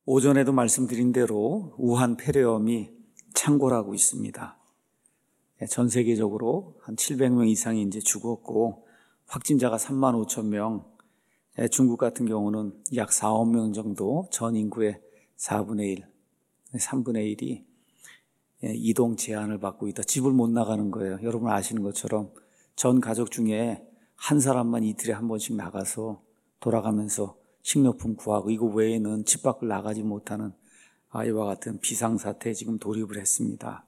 오전에도 말씀드린 대로 우한 폐렴이 창궐하고 있습니다. 전 세계적으로 한 700명 이상이 이제 죽었고 확진자가 3만 5천 명, 중국 같은 경우는 약 4억 명 정도, 전 인구의 4분의 1, 3분의 1이 이동 제한을 받고 있다. 집을 못 나가는 거예요. 여러분 아시는 것처럼 전 가족 중에 한 사람만 이틀에 한 번씩 나가서 돌아가면서 식료품 구하고 이거 외에는 집 밖을 나가지 못하는 이와 같은 비상사태에 지금 돌입을 했습니다.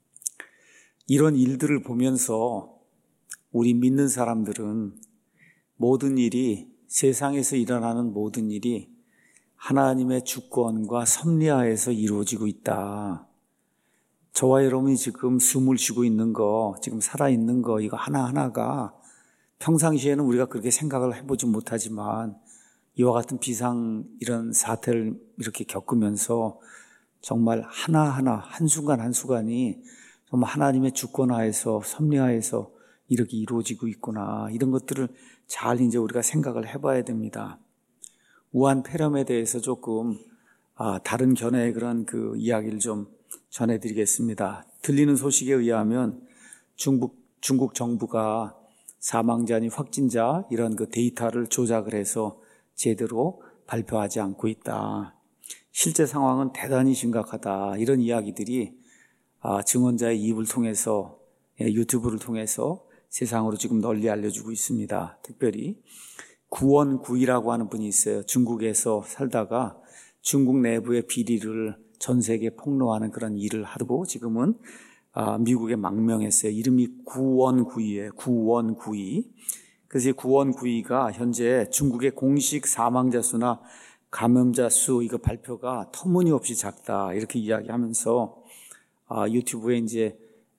이런 일들을 보면서 우리 믿는 사람들은 모든 일이, 세상에서 일어나는 모든 일이 하나님의 주권과 섭리하에서 이루어지고 있다. 저와 여러분이 지금 숨을 쉬고 있는 거, 지금 살아있는 거, 이거 하나하나가 평상시에는 우리가 그렇게 생각을 해보지 못하지만 이와 같은 비상 이런 사태를 이렇게 겪으면서 정말 하나하나 한순간 한순간이 정말 하나님의 주권하에서 섭리하에서 이렇게 이루어지고 있구나. 이런 것들을 잘 이제 우리가 생각을 해봐야 됩니다. 우한 폐렴에 대해서 조금 다른 견해의 그런 그 이야기를 좀 전해드리겠습니다. 들리는 소식에 의하면 중국 정부가 사망자니 확진자 이런 그 데이터를 조작을 해서 제대로 발표하지 않고 있다. 실제 상황은 대단히 심각하다. 이런 이야기들이 증언자의 입을 통해서, 유튜브를 통해서 세상으로 지금 널리 알려주고 있습니다. 특별히 구원구이라고 하는 분이 있어요. 중국에서 살다가 중국 내부의 비리를 전 세계에 폭로하는 그런 일을 하고 지금은 미국에 망명했어요. 이름이 구원구이예요. 구원구이. 그래서 이 구원구이가 현재 중국의 공식 사망자 수나 감염자 수 이거 발표가 터무니없이 작다. 이렇게 이야기하면서 유튜브에 이제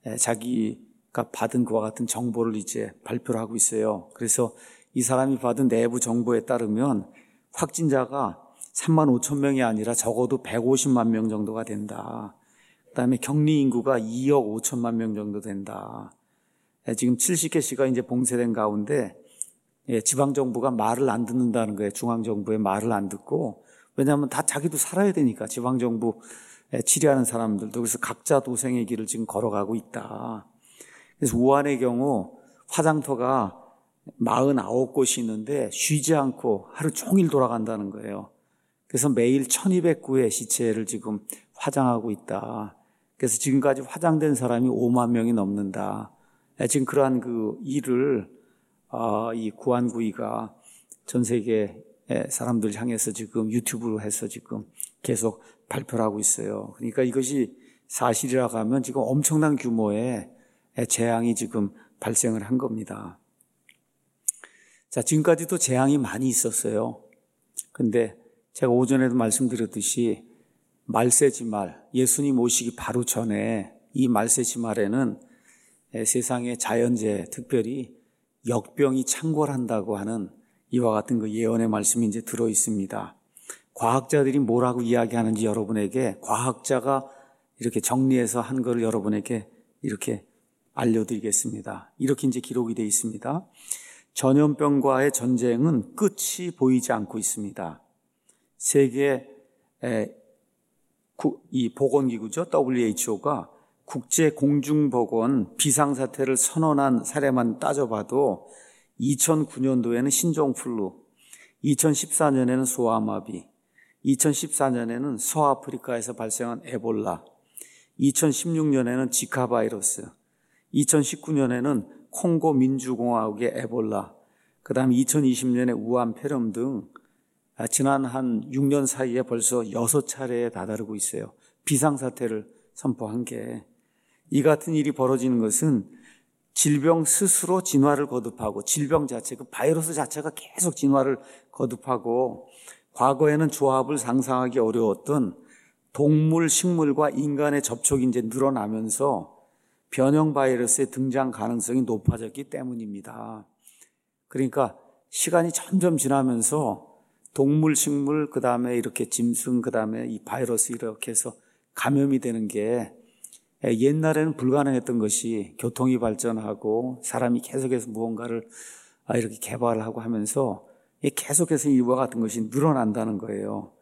자기가 받은 그와 같은 정보를 이제 발표를 하고 있어요. 그래서 이 사람이 받은 내부 정보에 따르면 확진자가 3만 5천 명이 아니라 적어도 150만 명 정도가 된다. 그다음에 격리 인구가 2억 5천만 명 정도 된다. 지금 70개시가 이제 봉쇄된 가운데 지방정부가 말을 안 듣는다는 거예요. 중앙정부의 말을 안 듣고. 왜냐하면 다 자기도 살아야 되니까 지방정부 치리하는 사람들도. 그래서 각자 도생의 길을 지금 걸어가고 있다. 그래서 우한의 경우 화장터가 49곳이 있는데 쉬지 않고 하루 종일 돌아간다는 거예요. 그래서 매일 1200구의 시체를 지금 화장하고 있다. 그래서 지금까지 화장된 사람이 5만 명이 넘는다. 지금 그러한 그 일을 이 구한구이가 전 세계 사람들 향해서 지금 유튜브로 해서 지금 계속 발표를 하고 있어요. 그러니까 이것이 사실이라고 하면 지금 엄청난 규모의 재앙이 지금 발생을 한 겁니다. 자, 지금까지도 재앙이 많이 있었어요. 근데 제가 오전에도 말씀드렸듯이 말세지말, 예수님 오시기 바로 전에 이 말세지말에는 세상의 자연재해, 특별히 역병이 창궐한다고 하는 이와 같은 그 예언의 말씀이 이제 들어 있습니다. 과학자들이 뭐라고 이야기하는지 여러분에게 과학자가 이렇게 정리해서 한 거를 여러분에게 이렇게 알려드리겠습니다. 이렇게 이제 기록이 되어 있습니다. 전염병과의 전쟁은 끝이 보이지 않고 있습니다. 세계 이 보건기구죠. WHO가 국제공중보건 비상사태를 선언한 사례만 따져봐도 2009년도에는 신종플루, 2014년에는 소아마비, 2014년에는 서아프리카에서 발생한 에볼라, 2016년에는 지카 바이러스, 2019년에는 콩고 민주공화국의 에볼라, 그 다음에 2020년에 우한 폐렴 등 지난 한 6년 사이에 벌써 6차례에 다다르고 있어요. 비상사태를 선포한 게. 이 같은 일이 벌어지는 것은 질병 스스로 진화를 거듭하고 질병 자체, 그 바이러스 자체가 계속 진화를 거듭하고 과거에는 조합을 상상하기 어려웠던 동물, 식물과 인간의 접촉이 이제 늘어나면서 변형 바이러스의 등장 가능성이 높아졌기 때문입니다. 그러니까 시간이 점점 지나면서 동물, 식물, 그 다음에 이렇게 짐승, 그 다음에 이 바이러스 이렇게 해서 감염이 되는 게 옛날에는 불가능했던 것이 교통이 발전하고 사람이 계속해서 무언가를 이렇게 개발하고 하면서 계속해서 이와 같은 것이 늘어난다는 거예요.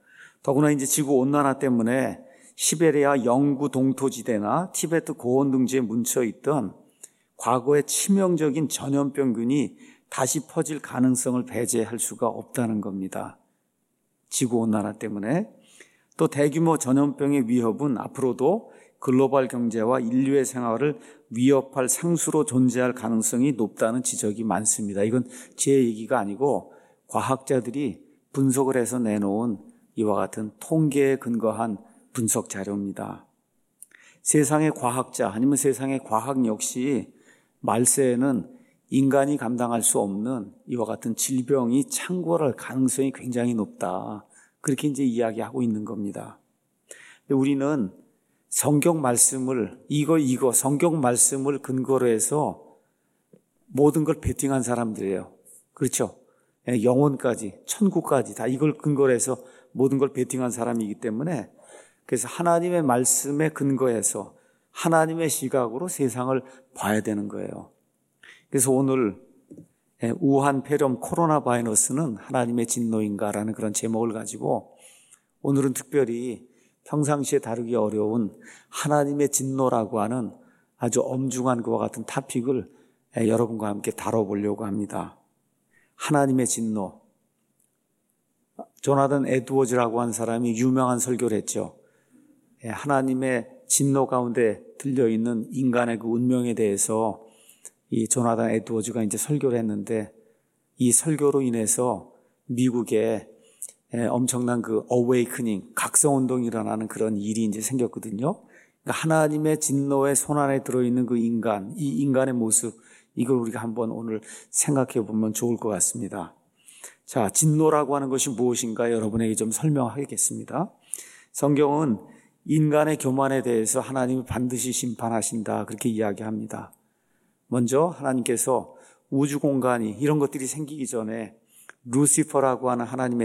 더구나 이제 지구 온난화 때문에 시베리아 영구 동토지대나 티베트 고원 등지에 뭉쳐 있던 과거의 치명적인 전염병균이 다시 퍼질 가능성을 배제할 수가 없다는 겁니다. 지구 온난화 때문에. 또 대규모 전염병의 위협은 앞으로도 글로벌 경제와 인류의 생활을 위협할 상수로 존재할 가능성이 높다는 지적이 많습니다. 이건 제 얘기가 아니고 과학자들이 분석을 해서 내놓은 이와 같은 통계에 근거한 분석 자료입니다. 세상의 과학자 아니면 세상의 과학 역시 말세에는 인간이 감당할 수 없는 이와 같은 질병이 창궐할 가능성이 굉장히 높다. 그렇게 이제 이야기하고 있는 겁니다. 근데 우리는 성경 말씀을 성경 말씀을 근거로 해서 모든 걸 베팅한 사람들이에요. 그렇죠? 영혼까지, 천국까지 다 이걸 근거로 해서 모든 걸 베팅한 사람이기 때문에 그래서 하나님의 말씀에 근거해서 하나님의 시각으로 세상을 봐야 되는 거예요. 그래서 오늘 우한 폐렴 코로나 바이러스는 하나님의 진노인가라는 그런 제목을 가지고 오늘은 특별히 평상시에 다루기 어려운 하나님의 진노라고 하는 아주 엄중한 그와 같은 토픽을 여러분과 함께 다뤄보려고 합니다. 하나님의 진노. 조나단 에드워즈라고 하는 사람이 유명한 설교를 했죠. 하나님의 진노 가운데 들려있는 인간의 그 운명에 대해서 이 조나단 에드워즈가 이제 설교를 했는데 이 설교로 인해서 미국에 엄청난 그 어웨이크닝, 각성운동이 일어나는 그런 일이 이제 생겼거든요. 그러니까 하나님의 진노의 손안에 들어있는 그 인간, 이 인간의 모습, 이걸 우리가 한번 오늘 생각해 보면 좋을 것 같습니다. 자, 진노라고 하는 것이 무엇인가 여러분에게 좀 설명하겠습니다. 성경은 인간의 교만에 대해서 하나님이 반드시 심판하신다 그렇게 이야기합니다. 먼저 하나님께서 우주 공간이 이런 것들이 생기기 전에 루시퍼라고 하는 하나님의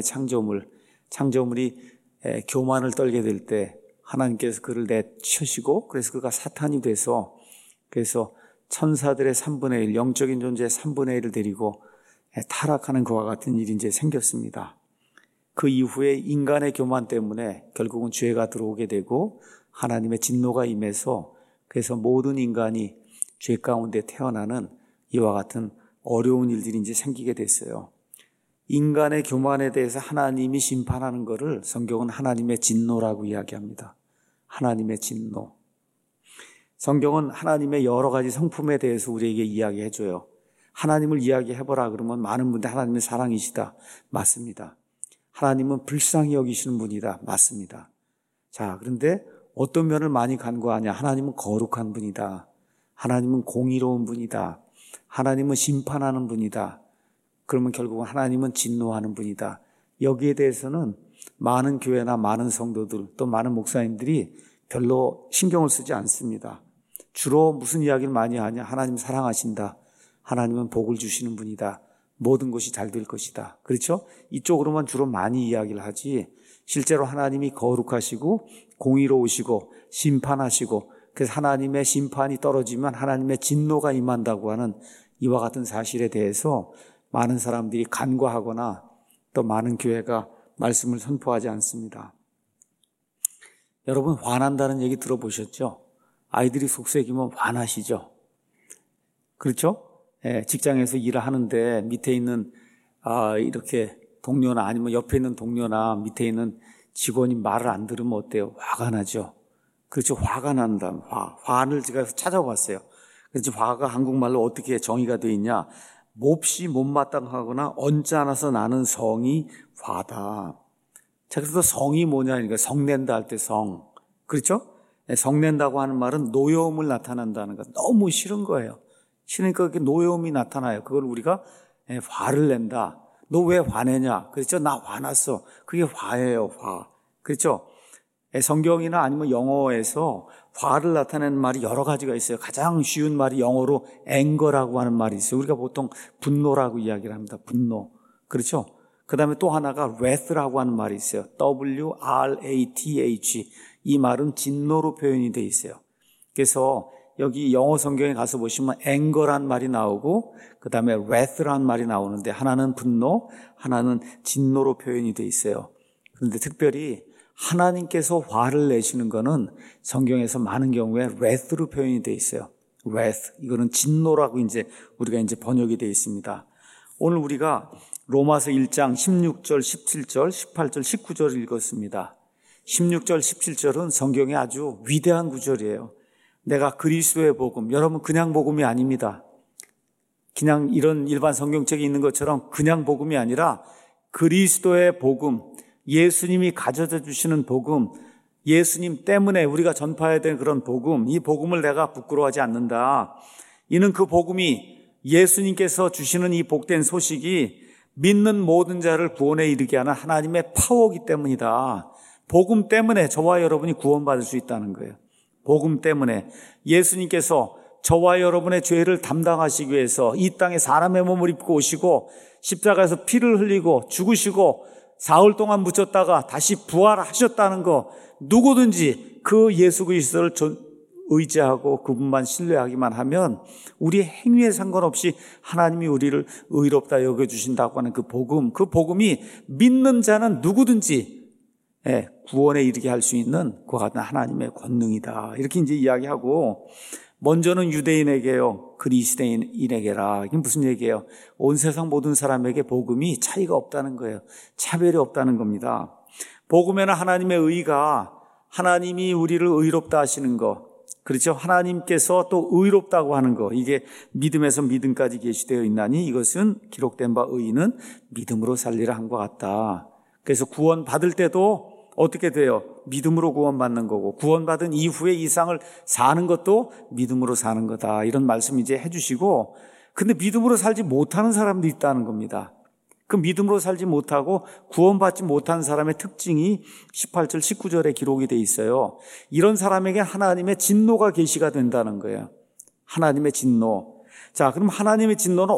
창조물이 교만을 떨게 될 때 하나님께서 그를 내치시고 그래서 그가 사탄이 돼서 그래서 천사들의 3분의 1, 영적인 존재의 3분의 1을 데리고 타락하는 것과 같은 일이 이제 생겼습니다. 그 이후에 인간의 교만 때문에 결국은 죄가 들어오게 되고 하나님의 진노가 임해서 그래서 모든 인간이 죄 가운데 태어나는 이와 같은 어려운 일들이 이제 생기게 됐어요. 인간의 교만에 대해서 하나님이 심판하는 것을 성경은 하나님의 진노라고 이야기합니다. 하나님의 진노. 성경은 하나님의 여러 가지 성품에 대해서 우리에게 이야기해줘요. 하나님을 이야기해보라 그러면 많은 분들 하나님은 사랑이시다. 맞습니다. 하나님은 불쌍히 여기시는 분이다. 맞습니다. 자, 그런데 어떤 면을 많이 간과하냐. 하나님은 거룩한 분이다. 하나님은 공의로운 분이다. 하나님은 심판하는 분이다. 그러면 결국은 하나님은 진노하는 분이다. 여기에 대해서는 많은 교회나 많은 성도들 또 많은 목사님들이 별로 신경을 쓰지 않습니다. 주로 무슨 이야기를 많이 하냐. 하나님 사랑하신다. 하나님은 복을 주시는 분이다. 모든 것이 잘 될 것이다. 그렇죠? 이쪽으로만 주로 많이 이야기를 하지 실제로 하나님이 거룩하시고 공의로우시고 심판하시고 그래서 하나님의 심판이 떨어지면 하나님의 진노가 임한다고 하는 이와 같은 사실에 대해서 많은 사람들이 간과하거나 또 많은 교회가 말씀을 선포하지 않습니다. 여러분 화난다는 얘기 들어보셨죠? 아이들이 속삭이면 화나시죠? 그렇죠? 직장에서 일을 하는데 밑에 있는 이렇게 동료나 아니면 옆에 있는 동료나 밑에 있는 직원이 말을 안 들으면 어때요? 화가 나죠? 그렇죠? 화가 난다. 화를 제가 찾아봤어요. 그래서 화가 한국말로 어떻게 정의가 되어 있냐? 몹시 못마땅하거나 언짢아서 나는 성이 화다. 자, 그래서 성이 뭐냐니까 성낸다 할 때 성. 그렇죠? 성낸다고 하는 말은 노여움을 나타낸다는 거. 너무 싫은 거예요. 싫으니까 그게 노여움이 나타나요. 그걸 우리가 화를 낸다. 너 왜 화내냐? 그렇죠? 나 화났어. 그게 화예요, 화. 그렇죠? 성경이나 아니면 영어에서 화를 나타내는 말이 여러 가지가 있어요. 가장 쉬운 말이 영어로 앵거라고 하는 말이 있어요. 우리가 보통 분노라고 이야기를 합니다. 분노. 그렇죠? 그 다음에 또 하나가 wrath라고 하는 말이 있어요. W-R-A-T-H. 이 말은 진노로 표현이 되어 있어요. 그래서 여기 영어 성경에 가서 보시면 anger란 말이 나오고 그 다음에 wrath란 말이 나오는데 하나는 분노, 하나는 진노로 표현이 되어 있어요. 그런데 특별히 하나님께서 화를 내시는 것은 성경에서 많은 경우에 wrath로 표현이 되어 있어요. wrath. 이거는 진노라고 우리가 번역이 되어 있습니다. 오늘 우리가 로마서 1장 16절, 17절, 18절, 19절을 읽었습니다. 16절, 17절은 성경의 아주 위대한 구절이에요. 내가 그리스도의 복음, 여러분 그냥 복음이 아닙니다. 그냥 이런 일반 성경책에 있는 것처럼 그냥 복음이 아니라 그리스도의 복음, 예수님이 가져다 주시는 복음, 예수님 때문에 우리가 전파해야 되는 그런 복음, 이 복음을 내가 부끄러워하지 않는다. 이는 그 복음이 예수님께서 주시는 이 복된 소식이 믿는 모든 자를 구원에 이르게 하는 하나님의 파워이기 때문이다. 복음 때문에 저와 여러분이 구원받을 수 있다는 거예요. 복음 때문에 예수님께서 저와 여러분의 죄를 담당하시기 위해서 이 땅에 사람의 몸을 입고 오시고 십자가에서 피를 흘리고 죽으시고 사흘 동안 묻혔다가 다시 부활하셨다는 거, 누구든지 그 예수 그리스도를 의지하고 그분만 신뢰하기만 하면 우리의 행위에 상관없이 하나님이 우리를 의롭다 여겨주신다고 하는 그 복음이 믿는 자는 누구든지 구원에 이르게 할 수 있는 그와 같은 하나님의 권능이다. 이렇게 이야기하고, 먼저는 유대인에게요, 그리스도인에게라. 이게 무슨 얘기예요? 온 세상 모든 사람에게 복음이 차이가 없다는 거예요. 차별이 없다는 겁니다. 복음에는 하나님의 의가, 하나님이 우리를 의롭다 하시는 거, 그렇죠? 하나님께서 또 의롭다고 하는 거, 이게 믿음에서 믿음까지 계시되어 있나니 이것은 기록된 바 의인은 믿음으로 살리라 한 것 같다. 그래서 구원 받을 때도 어떻게 돼요? 믿음으로 구원받는 거고, 구원받은 이후에 이 세상을 사는 것도 믿음으로 사는 거다. 이런 말씀 해주시고, 근데 믿음으로 살지 못하는 사람도 있다는 겁니다. 그 믿음으로 살지 못하고 구원받지 못한 사람의 특징이 18절, 19절에 기록이 돼 있어요. 이런 사람에게 하나님의 진노가 계시가 된다는 거예요. 하나님의 진노. 자, 그럼 하나님의 진노는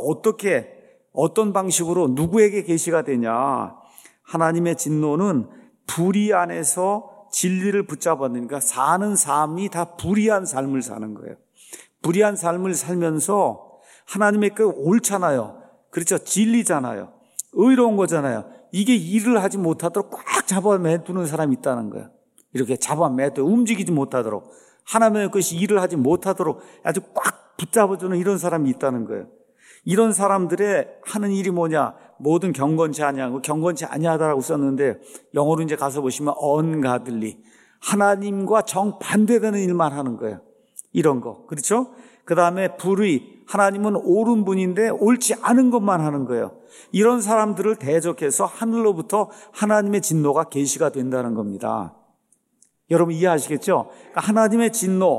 어떤 방식으로 누구에게 계시가 되냐? 하나님의 진노는 불의 안에서 진리를 붙잡았으니까 사는 삶이 다 불의한 삶을 사는 거예요. 불의한 삶을 살면서 하나님의 그 옳잖아요. 그렇죠. 진리잖아요. 의로운 거잖아요. 이게 일을 하지 못하도록 꽉 잡아매두는 사람이 있다는 거예요. 이렇게 잡아매두 움직이지 못하도록, 하나님의 것이 일을 하지 못하도록 아주 꽉 붙잡아주는 이런 사람이 있다는 거예요. 이런 사람들의 하는 일이 뭐냐? 모든 경건치 아니하고 경건치 아니하다라고 썼는데, 영어로 가서 보시면 ungodly, 하나님과 정반대되는 일만 하는 거예요. 이런 거. 그렇죠? 그 다음에 불의, 하나님은 옳은 분인데 옳지 않은 것만 하는 거예요. 이런 사람들을 대적해서 하늘로부터 하나님의 진노가 계시가 된다는 겁니다. 여러분 이해하시겠죠? 그러니까 하나님의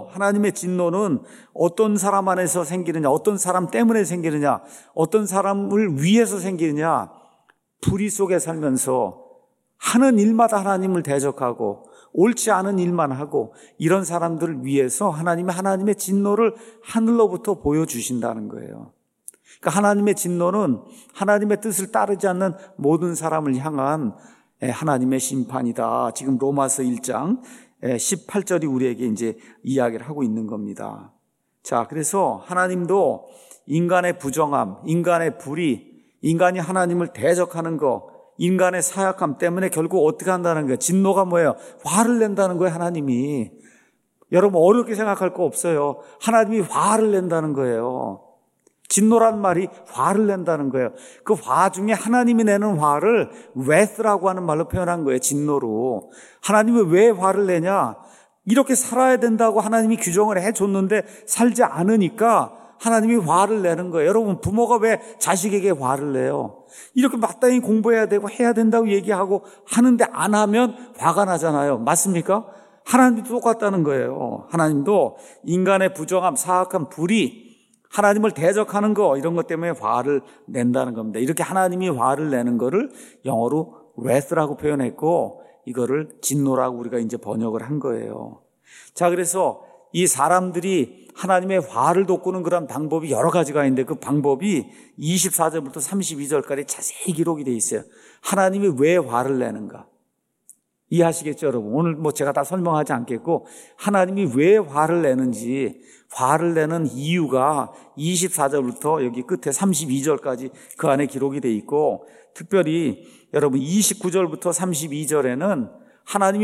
진노는 어떤 사람 안에서 생기느냐, 어떤 사람 때문에 생기느냐, 어떤 사람을 위해서 생기느냐, 불의 속에 살면서 하는 일마다 하나님을 대적하고 옳지 않은 일만 하고, 이런 사람들을 위해서 하나님의 진노를 하늘로부터 보여주신다는 거예요. 그러니까 하나님의 진노는 하나님의 뜻을 따르지 않는 모든 사람을 향한 하나님의 심판이다. 지금 로마서 1장 18절이 우리에게 이야기를 하고 있는 겁니다. 자, 그래서 하나님도 인간의 부정함, 인간의 불의, 인간이 하나님을 대적하는 거, 인간의 사약함 때문에 결국 어떻게 한다는 거예요? 진노가 뭐예요? 화를 낸다는 거예요, 하나님이. 여러분 어렵게 생각할 거 없어요. 하나님이 화를 낸다는 거예요. 진노란 말이 화를 낸다는 거예요. 그 화 중에 하나님이 내는 화를 wrath라고 하는 말로 표현한 거예요. 진노로. 하나님이 왜 화를 내냐? 이렇게 살아야 된다고 하나님이 규정을 해줬는데 살지 않으니까 하나님이 화를 내는 거예요. 여러분 부모가 왜 자식에게 화를 내요? 이렇게 마땅히 공부해야 되고 해야 된다고 얘기하고 하는데 안 하면 화가 나잖아요. 맞습니까? 하나님도 똑같다는 거예요. 하나님도 인간의 부정함, 사악함, 불의, 하나님을 대적하는 거, 이런 것 때문에 화를 낸다는 겁니다. 이렇게 하나님이 화를 내는 거를 영어로 wrath라고 표현했고, 이거를 진노라고 우리가 번역을 한 거예요. 자, 그래서 이 사람들이 하나님의 화를 돋구는 그런 방법이 여러 가지가 있는데, 그 방법이 24절부터 32절까지 자세히 기록이 되어 있어요. 하나님이 왜 화를 내는가? 이해하시겠죠, 여러분? 오늘 제가 다 설명하지 않겠고, 하나님이 왜 화를 내는지, 화를 내는 이유가 24절부터 여기 끝에 32절까지 그 안에 기록이 되어 있고, 특별히 여러분 29절부터 32절에는 하나님이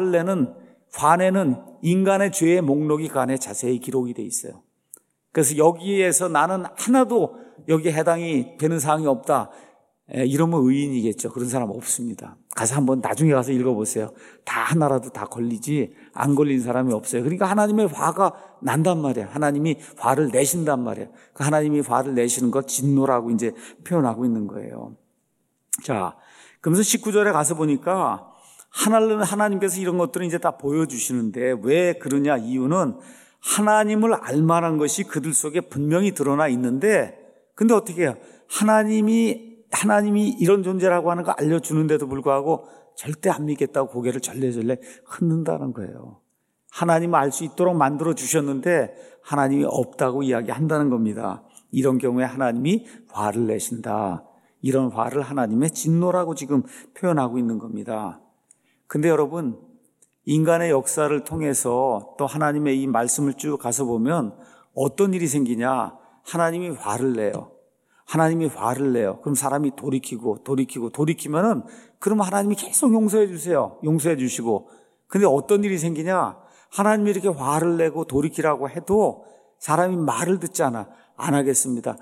화내는 인간의 죄의 목록이 그 안에 자세히 기록이 돼 있어요. 그래서 여기에서 나는 하나도 여기에 해당이 되는 사항이 없다, 이러면 의인이겠죠. 그런 사람 없습니다. 가서 한번 나중에 가서 읽어보세요. 다 하나라도 다 걸리지 안 걸린 사람이 없어요. 그러니까 하나님의 화가 난단 말이에요. 하나님이 화를 내신단 말이에요. 그 하나님이 화를 내시는 걸 진노라고 이제 표현하고 있는 거예요. 자, 그러면서 19절에 가서 보니까 하나님께서 이런 것들을 이제 다 보여주시는데 왜 그러냐, 이유는 하나님을 알만한 것이 그들 속에 분명히 드러나 있는데, 근데 어떻게 해요? 하나님이 이런 존재라고 하는 거 알려주는데도 불구하고 절대 안 믿겠다고 고개를 절레절레 흔든다는 거예요. 하나님을 알 수 있도록 만들어 주셨는데 하나님이 없다고 이야기한다는 겁니다. 이런 경우에 하나님이 화를 내신다. 이런 화를 하나님의 진노라고 지금 표현하고 있는 겁니다. 근데 여러분, 인간의 역사를 통해서 또 하나님의 이 말씀을 쭉 가서 보면 어떤 일이 생기냐? 하나님이 화를 내요. 하나님이 화를 내요. 그럼 사람이 돌이키면은 그럼 하나님이 계속 용서해 주세요. 용서해 주시고. 근데 어떤 일이 생기냐? 하나님이 이렇게 화를 내고 돌이키라고 해도 사람이 말을 듣지 않아. 안 하겠습니다.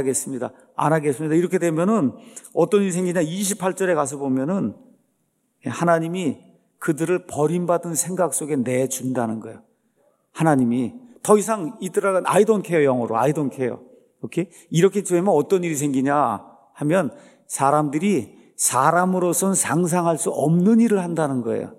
이렇게 되면은 어떤 일이 생기냐? 28절에 가서 보면은 하나님이 그들을 버림받은 생각 속에 내준다는 거예요. 하나님이 더 이상 이들은 I don't care, 영어로 I don't care. 오케이? 이렇게 되면 어떤 일이 생기냐 하면 사람들이 사람으로선 상상할 수 없는 일을 한다는 거예요.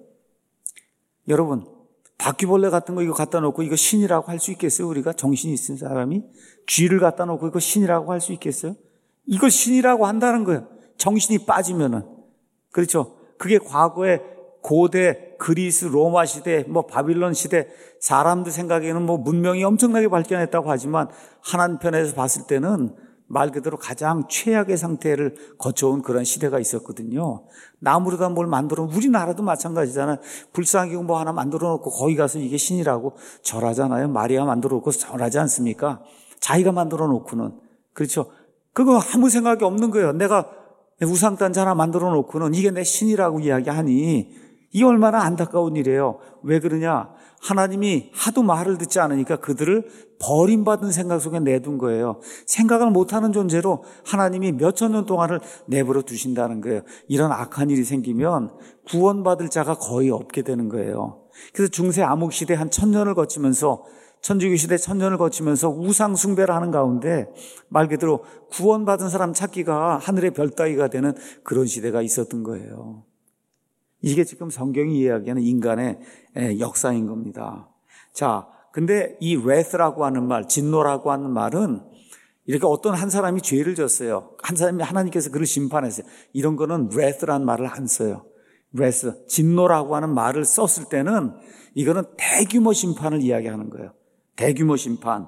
여러분, 바퀴벌레 같은 거 이거 갖다 놓고 이거 신이라고 할 수 있겠어요? 우리가 정신이 있는 사람이 쥐를 갖다 놓고 이거 신이라고 할 수 있겠어요? 이걸 신이라고 한다는 거예요. 정신이 빠지면은. 그렇죠? 그게 과거에 고대 그리스, 로마 시대, 바빌론 시대 사람들 생각에는 문명이 엄청나게 발전했다고 하지만 한편에서 봤을 때는 말 그대로 가장 최악의 상태를 거쳐온 그런 시대가 있었거든요. 나무로다 뭘 만들어, 우리나라도 마찬가지잖아요. 불쌍하게 하나 만들어 놓고 거기 가서 이게 신이라고 절하잖아요. 마리아 만들어 놓고 절하지 않습니까? 자기가 만들어 놓고는. 그렇죠? 그거 아무 생각이 없는 거예요. 내가 우상단지 하나 만들어 놓고는 이게 내 신이라고 이야기하니 이게 얼마나 안타까운 일이에요. 왜 그러냐? 하나님이 하도 말을 듣지 않으니까 그들을 버림받은 생각 속에 내둔 거예요. 생각을 못하는 존재로 하나님이 몇천 년 동안을 내버려 두신다는 거예요. 이런 악한 일이 생기면 구원받을 자가 거의 없게 되는 거예요. 그래서 중세 암흑시대 한 1000년을 거치면서, 천주교 시대 1000년을 거치면서 우상 숭배를 하는 가운데 말 그대로 구원받은 사람 찾기가 하늘의 별 따기가 되는 그런 시대가 있었던 거예요. 이게 지금 성경이 이야기하는 인간의 역사인 겁니다. 자, 근데 이 wrath라고 하는 말, 진노라고 하는 말은 이렇게 어떤 한 사람이 죄를 졌어요. 한 사람이 하나님께서 그를 심판했어요. 이런 거는 wrath라는 말을 안 써요. wrath, 진노라고 하는 말을 썼을 때는 이거는 대규모 심판을 이야기하는 거예요. 대규모 심판.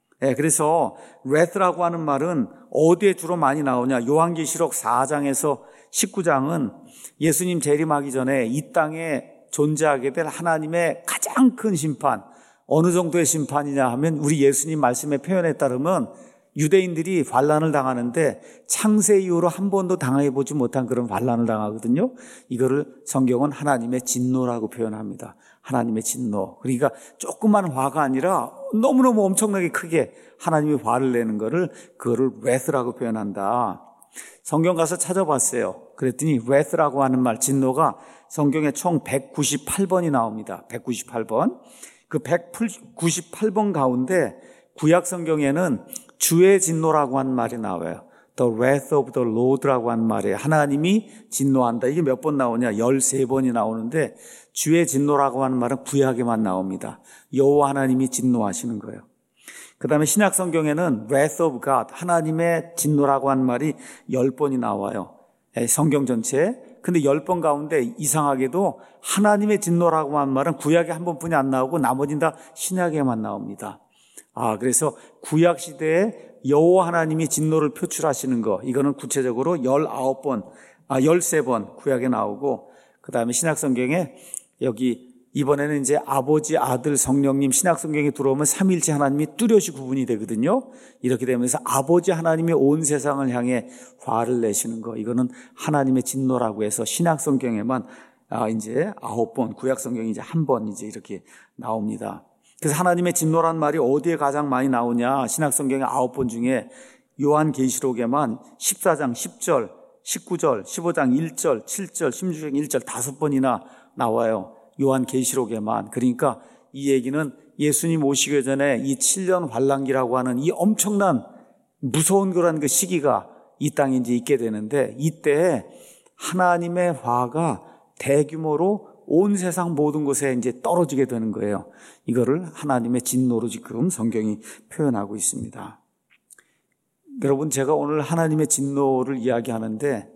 그래서 wrath라고 하는 말은 어디에 주로 많이 나오냐? 요한계시록 4장에서 19장은 예수님 재림하기 전에 이 땅에 존재하게 될 하나님의 가장 큰 심판, 어느 정도의 심판이냐 하면 우리 예수님 말씀의 표현에 따르면 유대인들이 환난을 당하는데 창세 이후로 한 번도 당해보지 못한 그런 환난을 당하거든요. 이거를 성경은 하나님의 진노라고 표현합니다. 하나님의 진노. 그러니까 조그만 화가 아니라 너무너무 엄청나게 크게 하나님이 화를 내는 거를 그거를 wrath라고 표현한다. 성경 가서 찾아봤어요. 그랬더니 wrath라고 하는 말, 진노가 성경에 총 198번이 나옵니다. 198번. 그 198번 가운데 구약 성경에는 주의 진노라고 하는 말이 나와요. The wrath of the Lord라고 하는 말이에요. 하나님이 진노한다. 이게 몇 번 나오냐? 13번이 나오는데 주의 진노라고 하는 말은 구약에만 나옵니다. 여호와 하나님이 진노하시는 거예요. 그 다음에 신약 성경에는 wrath of God, 하나님의 진노라고 하는 말이 10번이 나와요. 성경 전체에. 근데 10번 가운데 이상하게도 하나님의 진노라고 하는 말은 구약에 한 번뿐이 안 나오고 나머지는 다 신약에만 나옵니다. 그래서 구약 시대에 여호와 하나님이 진노를 표출하시는 거, 이거는 구체적으로 13번 구약에 나오고, 그 다음에 신약 성경에 여기 이번에는 이제 아버지, 아들, 성령님 신약 성경에 들어오면 삼위일체 하나님이 뚜렷이 구분이 되거든요. 이렇게 되면서 아버지 하나님이 온 세상을 향해 화를 내시는 거, 이거는 하나님의 진노라고 해서 신약 성경에만 이제 9번, 구약 성경이 이제 한 번 이제 이렇게 나옵니다. 그래서 하나님의 진노란 말이 어디에 가장 많이 나오냐? 신약 성경의 9번 중에 요한계시록에만 14장 10절, 19절, 15장 1절, 7절, 16장 1절 5번이나 나와요. 요한계시록에만. 그러니까 이 얘기는 예수님 오시기 전에 이 7년 환란기라고 하는 이 엄청난 무서운 그런 그 시기가 이 땅에 이제 있게 되는데, 이때 하나님의 화가 대규모로 온 세상 모든 곳에 이제 떨어지게 되는 거예요. 이거를 하나님의 진노로 지금 성경이 표현하고 있습니다. 여러분, 제가 오늘 하나님의 진노를 이야기하는데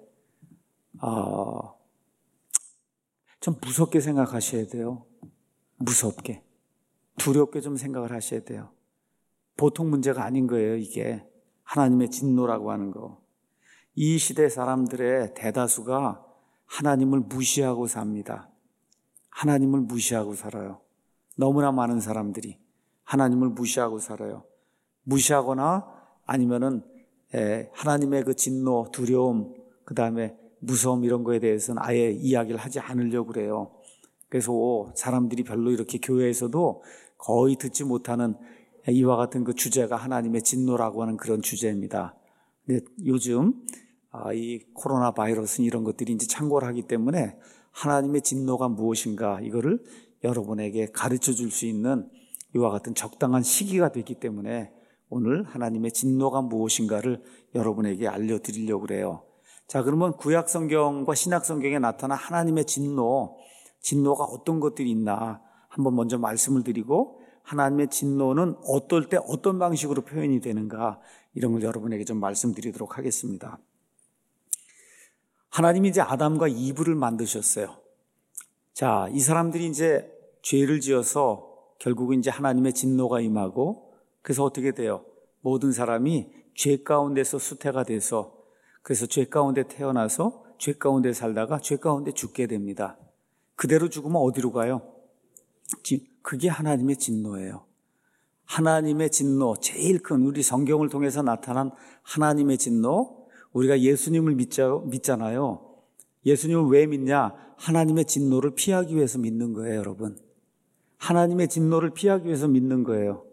좀 무섭게 생각하셔야 돼요. 무섭게, 두렵게 좀 생각을 하셔야 돼요. 보통 문제가 아닌 거예요. 이게 하나님의 진노라고 하는 거. 이 시대 사람들의 대다수가 하나님을 무시하고 삽니다. 하나님을 무시하고 살아요. 너무나 많은 사람들이 하나님을 무시하고 살아요. 무시하거나 아니면은 하나님의 그 진노, 두려움, 그 다음에 무서움 이런 거에 대해서는 아예 이야기를 하지 않으려고 그래요. 그래서 사람들이 별로 이렇게 교회에서도 거의 듣지 못하는 이와 같은 그 주제가 하나님의 진노라고 하는 그런 주제입니다. 근데 요즘 이 코로나 바이러스는 이런 것들이 이제 창궐 하기 때문에 하나님의 진노가 무엇인가 이거를 여러분에게 가르쳐 줄 수 있는 이와 같은 적당한 시기가 되기 때문에 오늘 하나님의 진노가 무엇인가를 여러분에게 알려드리려고 그래요. 자, 그러면 구약 성경과 신약 성경에 나타난 하나님의 진노가 어떤 것들이 있나 한번 먼저 말씀을 드리고, 하나님의 진노는 어떨 때 어떤 방식으로 표현이 되는가 이런 걸 여러분에게 좀 말씀드리도록 하겠습니다. 하나님이 이제 아담과 이브를 만드셨어요. 자, 이 사람들이 이제 죄를 지어서 결국은 이제 하나님의 진노가 임하고, 그래서 어떻게 돼요? 모든 사람이 죄 가운데서 수태가 돼서, 그래서 죄 가운데 태어나서 죄 가운데 살다가 죄 가운데 죽게 됩니다. 그대로 죽으면 어디로 가요? 그게 하나님의 진노예요. 하나님의 진노, 제일 큰 우리 성경을 통해서 나타난 하나님의 진노, 우리가 예수님을 믿잖아요. 예수님을 왜 믿냐? 하나님의 진노를 피하기 위해서 믿는 거예요, 여러분. 하나님의 진노를 피하기 위해서 믿는 거예요.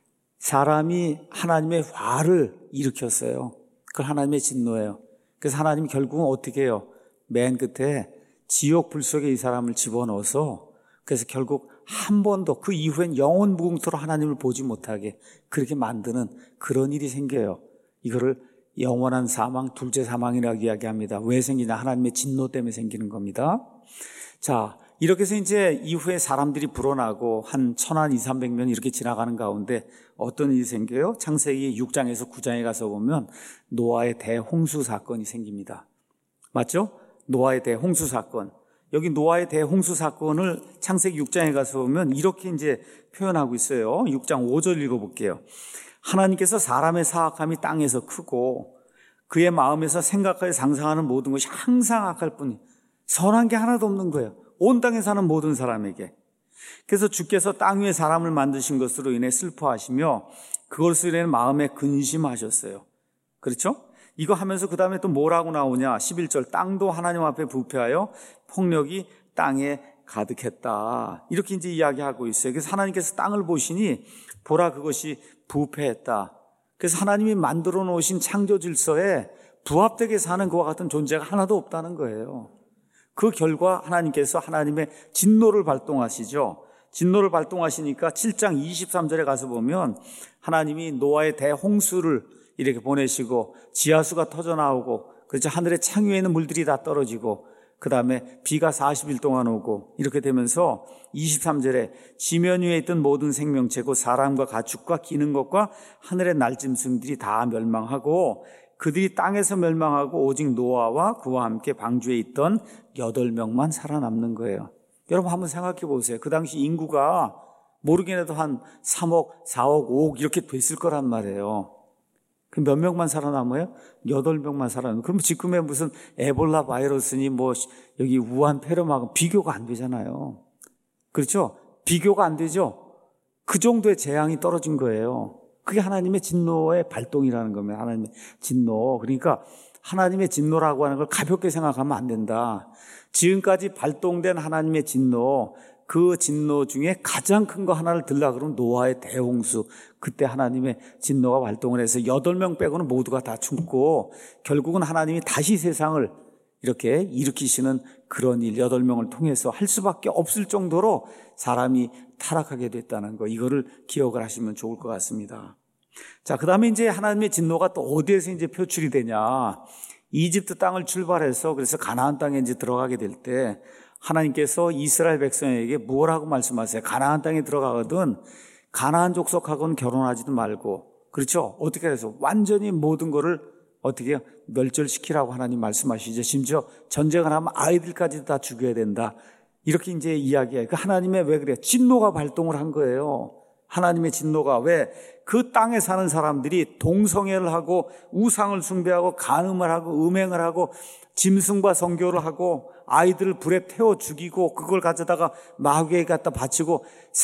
사람이 하나님의 화를 일으켰어요. 그걸 하나님의 진노예요. 그래서 하나님이 결국은 어떻게 해요? 맨 끝에 지옥 불 속에 이 사람을 집어넣어서, 그래서 결국 한 번도 그 이후엔 영원 무궁토로 하나님을 보지 못하게 그렇게 만드는 그런 일이 생겨요. 이거를 영원한 사망, 둘째 사망이라고 이야기합니다. 왜 생기냐? 하나님의 진노 때문에 생기는 겁니다. 자, 이렇게 해서 이제 이후에 사람들이 불어나고 한 1200년 이렇게 지나가는 가운데 어떤 일이 생겨요? 창세기 6장에서 9장에 가서 보면 노아의 대홍수 사건이 생깁니다. 맞죠? 노아의 대홍수 사건. 여기 노아의 대홍수 사건을 창세기 6장에 가서 보면 이렇게 이제 표현하고 있어요. 6장 5절 읽어볼게요. 하나님께서 사람의 사악함이 땅에서 크고 그의 마음에서 생각하여 상상하는 모든 것이 항상 악할 뿐이, 선한 게 하나도 없는 거예요. 온 땅에 사는 모든 사람에게. 그래서 주께서 땅 위에 사람을 만드신 것으로 인해 슬퍼하시며 그것으로 인해 마음에 근심하셨어요. 그렇죠? 이거 하면서 그 다음에 또 뭐라고 나오냐? 11절, 땅도 하나님 앞에 부패하여 폭력이 땅에 가득했다. 이렇게 이제 이야기하고 있어요. 그래서 하나님께서 땅을 보시니 보라 그것이 부패했다. 그래서 하나님이 만들어 놓으신 창조 질서에 부합되게 사는 그와 같은 존재가 하나도 없다는 거예요. 그 결과 하나님께서 하나님의 진노를 발동하시죠. 진노를 발동하시니까 7장 23절에 가서 보면 하나님이 노아의 대홍수를 이렇게 보내시고 지하수가 터져나오고, 그렇죠, 하늘의 창 위에 있는 물들이 다 떨어지고, 그 다음에 비가 40일 동안 오고, 이렇게 되면서 23절에 지면 위에 있던 모든 생명체 곧 사람과 가축과 기는 것과 하늘의 날짐승들이 다 멸망하고 그들이 땅에서 멸망하고 오직 노아와 그와 함께 방주에 있던 8명만 살아남는 거예요. 여러분 한번 생각해 보세요. 그 당시 인구가 모르긴 해도 한 3억, 4억, 5억 이렇게 됐을 거란 말이에요. 그 몇 명만 살아남아요? 8명만 살아남아요. 그럼 지금의 무슨 에볼라 바이러스니 뭐 여기 우한 폐렴하고 비교가 안 되잖아요. 그렇죠? 비교가 안 되죠? 그 정도의 재앙이 떨어진 거예요. 그게 하나님의 진노의 발동이라는 겁니다. 하나님의 진노. 그러니까 하나님의 진노라고 하는 걸 가볍게 생각하면 안 된다. 지금까지 발동된 하나님의 진노, 그 진노 중에 가장 큰 거 하나를 들라 그러면 노아의 대홍수. 그때 하나님의 진노가 발동을 해서 8명 빼고는 모두가 다 죽고 결국은 하나님이 다시 세상을 이렇게 일으키시는 그런 일 8명을 통해서 할 수밖에 없을 정도로 사람이 타락하게 됐다는 거, 이거를 기억을 하시면 좋을 것 같습니다. 자, 그 다음에 이제 하나님의 진노가 또 어디에서 이제 표출이 되냐. 이집트 땅을 출발해서 그래서 가나안 땅에 이제 들어가게 될 때 하나님께서 이스라엘 백성에게 뭐라고 말씀하세요? 가나안 땅에 들어가거든 가나안 족속하고는 결혼하지도 말고, 그렇죠? 어떻게 해서 완전히 모든 거를 어떻게 멸절시키라고 하나님 말씀하시죠. 심지어 전쟁을 하면 아이들까지 다 죽여야 된다. 이렇게 이제 이야기해요. 그 하나님의 왜 그래요? 진노가 발동을 한 거예요. 하나님의 진노가 왜 그 땅에 사는 사람들이 동성애를 하고 우상을 숭배하고 간음을 하고 음행을 하고 짐승과 성교를 하고 아이들을 불에 태워 죽이고 그걸 가져다가 마귀에게 갖다 바치고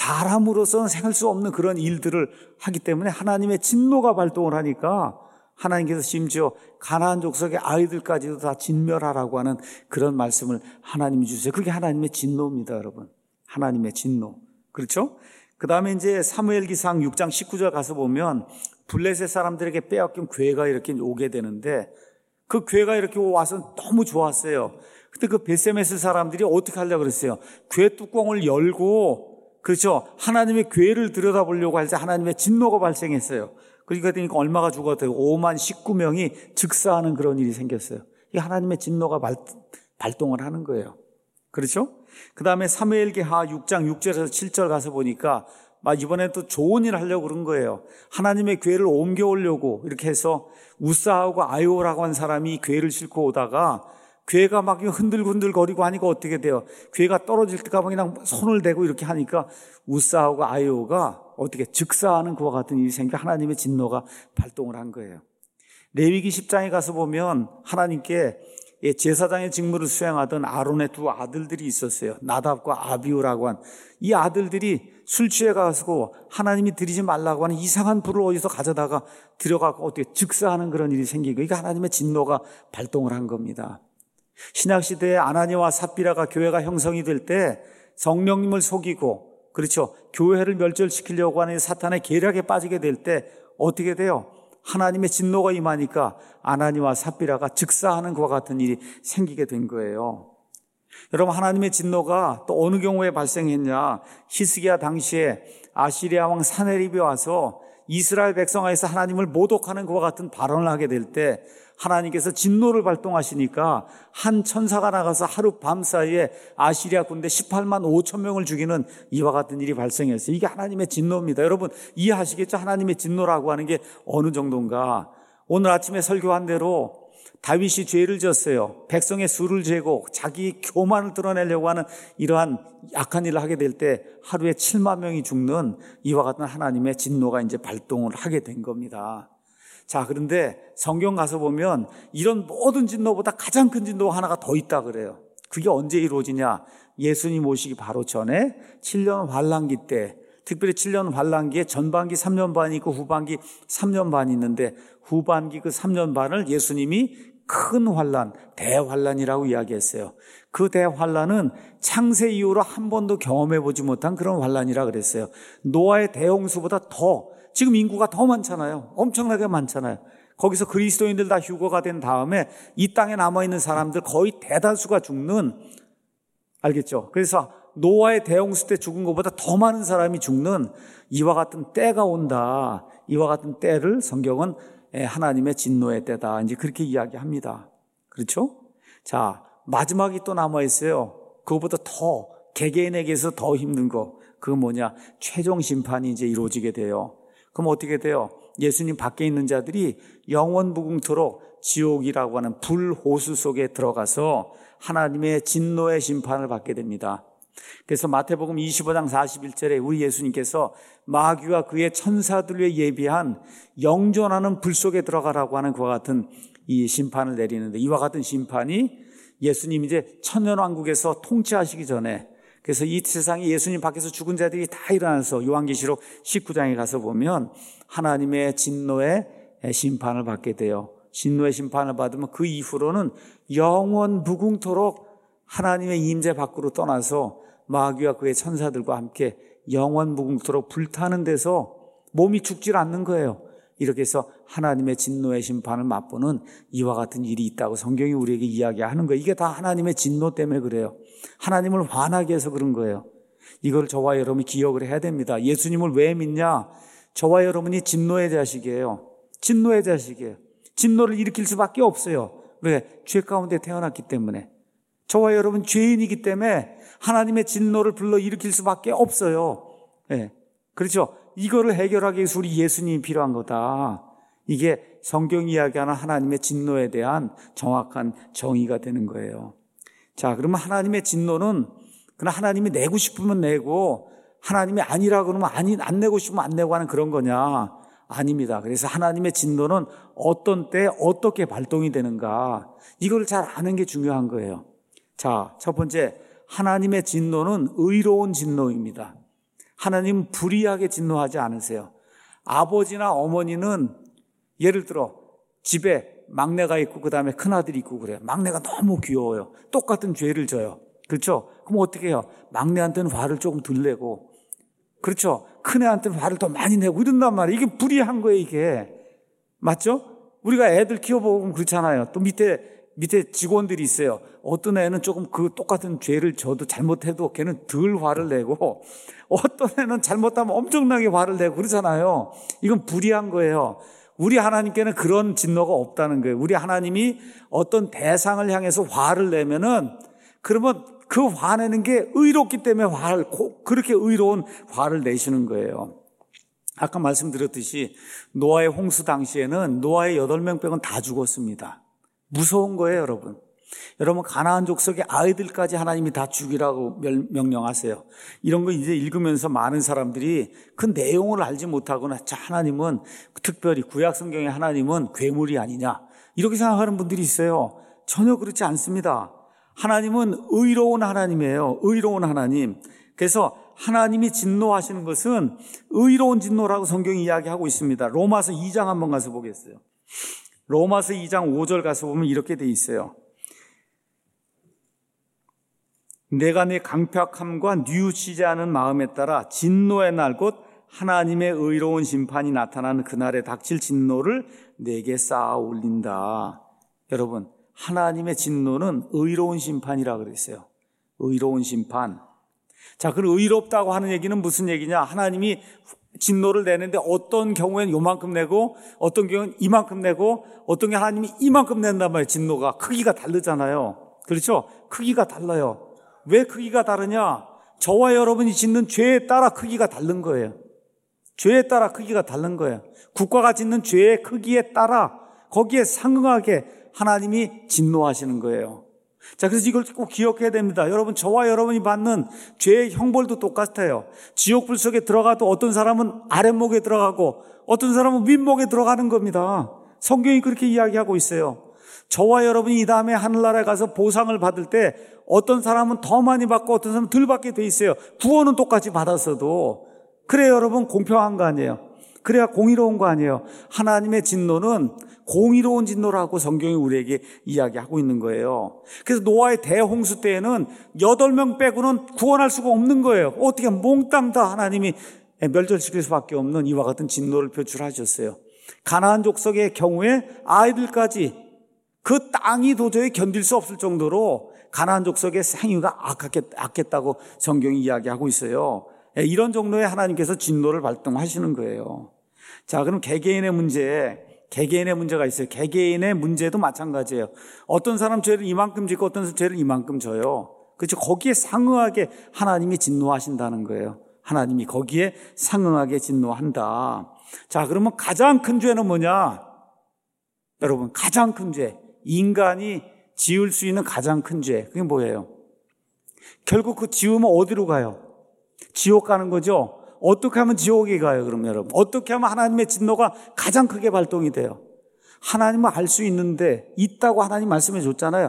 사람으로서는 생할 수 없는 그런 일들을 하기 때문에 하나님의 진노가 발동을 하니까 하나님께서 심지어 가나안 족속의 아이들까지도 다 진멸하라고 하는 그런 말씀을 하나님이 주세요. 그게 하나님의 진노입니다, 여러분. 하나님의 진노. 그렇죠? 그 다음에 이제 사무엘기상 6장 19절 가서 보면 블레셋 사람들에게 빼앗긴 괴가 이렇게 오게 되는데 그 괴가 이렇게 와서 너무 좋았어요. 근데 그 베세메스 사람들이 어떻게 하려고 그랬어요? 괴 뚜껑을 열고, 그렇죠? 하나님의 괴를 들여다보려고 할 때 하나님의 진노가 발생했어요. 그러니까 얼마가 죽었대요? 5만 19명이 즉사하는 그런 일이 생겼어요. 이게 하나님의 진노가 발동을 하는 거예요. 그렇죠? 그 다음에 사무엘기하 6장 6절에서 7절 가서 보니까 이번에 또 좋은 일 하려고 그런 거예요. 하나님의 괴를 옮겨오려고 이렇게 해서 우사하고 아이오라고 한 사람이 괴를 싣고 오다가 괴가 막 흔들흔들거리고 하니까 어떻게 돼요? 괴가 떨어질 때가 그냥 손을 대고 이렇게 하니까 우사하고 아이오가 어떻게 즉사하는 그와 같은 일이 생겨 하나님의 진노가 발동을 한 거예요. 레위기 10장에 가서 보면 하나님께 제사장의 직무를 수행하던 아론의 두 아들들이 있었어요. 나답과 아비후라고 한 이 아들들이 술 취해 가지고 하나님이 드리지 말라고 하는 이상한 불을 어디서 가져다가 들여가고 어떻게 즉사하는 그런 일이 생기고 이게 하나님의 진노가 발동을 한 겁니다. 신약시대에 아나니와 삽비라가 교회가 형성이 될 때 성령님을 속이고, 그렇죠, 교회를 멸절시키려고 하는 사탄의 계략에 빠지게 될 때 어떻게 돼요? 하나님의 진노가 임하니까 아나니와 삽비라가 즉사하는 것과 같은 일이 생기게 된 거예요. 여러분, 하나님의 진노가 또 어느 경우에 발생했냐? 히스기야 당시에 아시리아 왕 사네립이 와서 이스라엘 백성에서 하나님을 모독하는 것과 같은 발언을 하게 될 때 하나님께서 진노를 발동하시니까 한 천사가 나가서 하루 밤 사이에 아시리아 군대 18만 5천 명을 죽이는 이와 같은 일이 발생했어요. 이게 하나님의 진노입니다. 여러분 이해하시겠죠? 하나님의 진노라고 하는 게 어느 정도인가? 오늘 아침에 설교한 대로 다윗이 죄를 졌어요. 백성의 수를 재고 자기 교만을 드러내려고 하는 이러한 약한 일을 하게 될 때 하루에 7만 명이 죽는 이와 같은 하나님의 진노가 이제 발동을 하게 된 겁니다. 자, 그런데 성경 가서 보면 이런 모든 진노보다 가장 큰 진노가 하나가 더 있다 그래요. 그게 언제 이루어지냐? 예수님 오시기 바로 전에 7년 환란기 때, 특별히 7년 환란기에 전반기 3년 반이 있고 후반기 3년 반이 있는데 후반기 그 3년 반을 예수님이 큰 환란, 대환란이라고 이야기했어요. 그 대환란은 창세 이후로 한 번도 경험해보지 못한 그런 환란이라 그랬어요. 노아의 대홍수보다 더, 지금 인구가 더 많잖아요. 엄청나게 많잖아요. 거기서 그리스도인들 다 휴거가 된 다음에 이 땅에 남아있는 사람들 거의 대다수가 죽는, 알겠죠? 그래서 노아의 대홍수 때 죽은 것보다 더 많은 사람이 죽는 이와 같은 때가 온다. 이와 같은 때를 성경은 하나님의 진노의 때다. 이제 그렇게 이야기합니다. 그렇죠? 자, 마지막이 또 남아있어요. 그것보다 더, 개개인에게서 더 힘든 거. 그건 뭐냐? 최종 심판이 이제 이루어지게 돼요. 그럼 어떻게 돼요? 예수님 밖에 있는 자들이 영원 무궁토록 지옥이라고 하는 불호수 속에 들어가서 하나님의 진노의 심판을 받게 됩니다. 그래서 마태복음 25장 41절에 우리 예수님께서 마귀와 그의 천사들 위해 예비한 영존하는 불 속에 들어가라고 하는 그와 같은 이 심판을 내리는데, 이와 같은 심판이 예수님이 이제 천년왕국에서 통치하시기 전에, 그래서 이 세상에 예수님 밖에서 죽은 자들이 다 일어나서 요한계시록 19장에 가서 보면 하나님의 진노의 심판을 받게 돼요. 진노의 심판을 받으면 그 이후로는 영원 무궁토록 하나님의 임재 밖으로 떠나서 마귀와 그의 천사들과 함께 영원 무궁토록 불타는 데서 몸이 죽질 않는 거예요. 이렇게 해서 하나님의 진노의 심판을 맛보는 이와 같은 일이 있다고 성경이 우리에게 이야기하는 거예요. 이게 다 하나님의 진노 때문에 그래요. 하나님을 화나게 해서 그런 거예요. 이걸 저와 여러분이 기억을 해야 됩니다. 예수님을 왜 믿냐? 저와 여러분이 진노의 자식이에요. 진노의 자식이에요. 진노를 일으킬 수밖에 없어요. 왜? 죄 가운데 태어났기 때문에. 저와 여러분 죄인이기 때문에 하나님의 진노를 불러 일으킬 수밖에 없어요. 네. 그렇죠? 이거를 해결하기 위해서 우리 예수님이 필요한 거다. 이게 성경이 이야기하는 하나님의 진노에 대한 정확한 정의가 되는 거예요. 자, 그러면 하나님의 진노는 그냥 하나님이 내고 싶으면 내고 하나님이 아니라 그러면 안 내고 싶으면 안 내고 하는 그런 거냐? 아닙니다. 그래서 하나님의 진노는 어떤 때 어떻게 발동이 되는가? 이걸 잘 아는 게 중요한 거예요. 자, 첫 번째, 하나님의 진노는 의로운 진노입니다. 하나님은 불의하게 진노하지 않으세요. 아버지나 어머니는 예를 들어 집에 막내가 있고 그 다음에 큰아들이 있고 그래요. 막내가 너무 귀여워요. 똑같은 죄를 져요. 그렇죠? 그럼 어떻게 해요? 막내한테는 화를 조금 덜 내고, 그렇죠? 큰애한테는 화를 더 많이 내고 이런단 말이에요. 이게 불의한 거예요, 이게. 맞죠? 우리가 애들 키워보면 그렇잖아요. 또 밑에 직원들이 있어요. 어떤 애는 조금 그 똑같은 죄를 져도 잘못해도 걔는 덜 화를 내고, 어떤 애는 잘못하면 엄청나게 화를 내고 그러잖아요. 이건 불의한 거예요. 우리 하나님께는 그런 진노가 없다는 거예요. 우리 하나님이 어떤 대상을 향해서 화를 내면은, 그러면 그 화내는 게 의롭기 때문에 그렇게 의로운 화를 내시는 거예요. 아까 말씀드렸듯이 노아의 홍수 당시에는 노아의 8명 빼고는 다 죽었습니다. 무서운 거예요, 여러분. 여러분, 가나안 족속의 아이들까지 하나님이 다 죽이라고 명령하세요. 이런 거 이제 읽으면서 많은 사람들이 그 내용을 알지 못하거나, 자, 하나님은 특별히 구약 성경의 하나님은 괴물이 아니냐, 이렇게 생각하는 분들이 있어요. 전혀 그렇지 않습니다. 하나님은 의로운 하나님이에요. 의로운 하나님. 그래서 하나님이 진노하시는 것은 의로운 진노라고 성경이 이야기하고 있습니다. 로마서 2장 한번 가서 보겠어요. 로마서 2장 5절 가서 보면 이렇게 돼 있어요. 내가 내 강팍함과 뉘우치지 않은 마음에 따라 진노의 날 곧 하나님의 의로운 심판이 나타나는 그날에 닥칠 진노를 내게 쌓아 올린다. 여러분, 하나님의 진노는 의로운 심판이라 그랬어요. 의로운 심판. 자, 그럼 의롭다고 하는 얘기는 무슨 얘기냐? 하나님이 진노를 내는데 어떤 경우에는 요만큼 내고 어떤 경우는 이만큼 내고 어떤 경우는 하나님이 이만큼 낸단 말이에요. 진노가 크기가 다르잖아요. 그렇죠? 크기가 달라요. 왜 크기가 다르냐? 저와 여러분이 짓는 죄에 따라 크기가 다른 거예요. 죄에 따라 크기가 다른 거예요. 국가가 짓는 죄의 크기에 따라 거기에 상응하게 하나님이 진노하시는 거예요. 자, 그래서 이걸 꼭 기억해야 됩니다. 여러분, 저와 여러분이 받는 죄의 형벌도 똑같아요. 지옥불 속에 들어가도 어떤 사람은 아랫목에 들어가고 어떤 사람은 윗목에 들어가는 겁니다. 성경이 그렇게 이야기하고 있어요. 저와 여러분이 이 다음에 하늘나라에 가서 보상을 받을 때 어떤 사람은 더 많이 받고 어떤 사람은 덜 받게 돼 있어요. 구원은 똑같이 받았어도. 그래야 여러분 공평한 거 아니에요. 그래야 공의로운 거 아니에요. 하나님의 진노는 공의로운 진노라고 성경이 우리에게 이야기하고 있는 거예요. 그래서 노아의 대홍수 때에는 8명 빼고는 구원할 수가 없는 거예요. 어떻게 몽땅 다 하나님이 멸절시킬 수밖에 없는 이와 같은 진노를 표출하셨어요. 가나안 족속의 경우에 아이들까지 그 땅이 도저히 견딜 수 없을 정도로 가나안 족속의 생유가 악했다고 성경이 이야기하고 있어요. 이런 정도의 하나님께서 진노를 발동하시는 거예요. 자, 그럼 개개인의 문제가 있어요. 개개인의 문제도 마찬가지예요. 어떤 사람 죄를 이만큼 짓고 어떤 사람 죄를 이만큼 져요. 그렇죠? 거기에 상응하게 하나님이 진노하신다는 거예요. 하나님이 거기에 상응하게 진노한다. 자, 그러면 가장 큰 죄는 뭐냐? 여러분, 가장 큰 죄. 인간이 지을 수 있는 가장 큰 죄. 그게 뭐예요? 결국 그 지으면 어디로 가요? 지옥 가는 거죠? 어떻게 하면 지옥에 가요, 그럼 여러분? 어떻게 하면 하나님의 진노가 가장 크게 발동이 돼요? 하나님은 알 수 있는데, 있다고 하나님 말씀해 줬잖아요.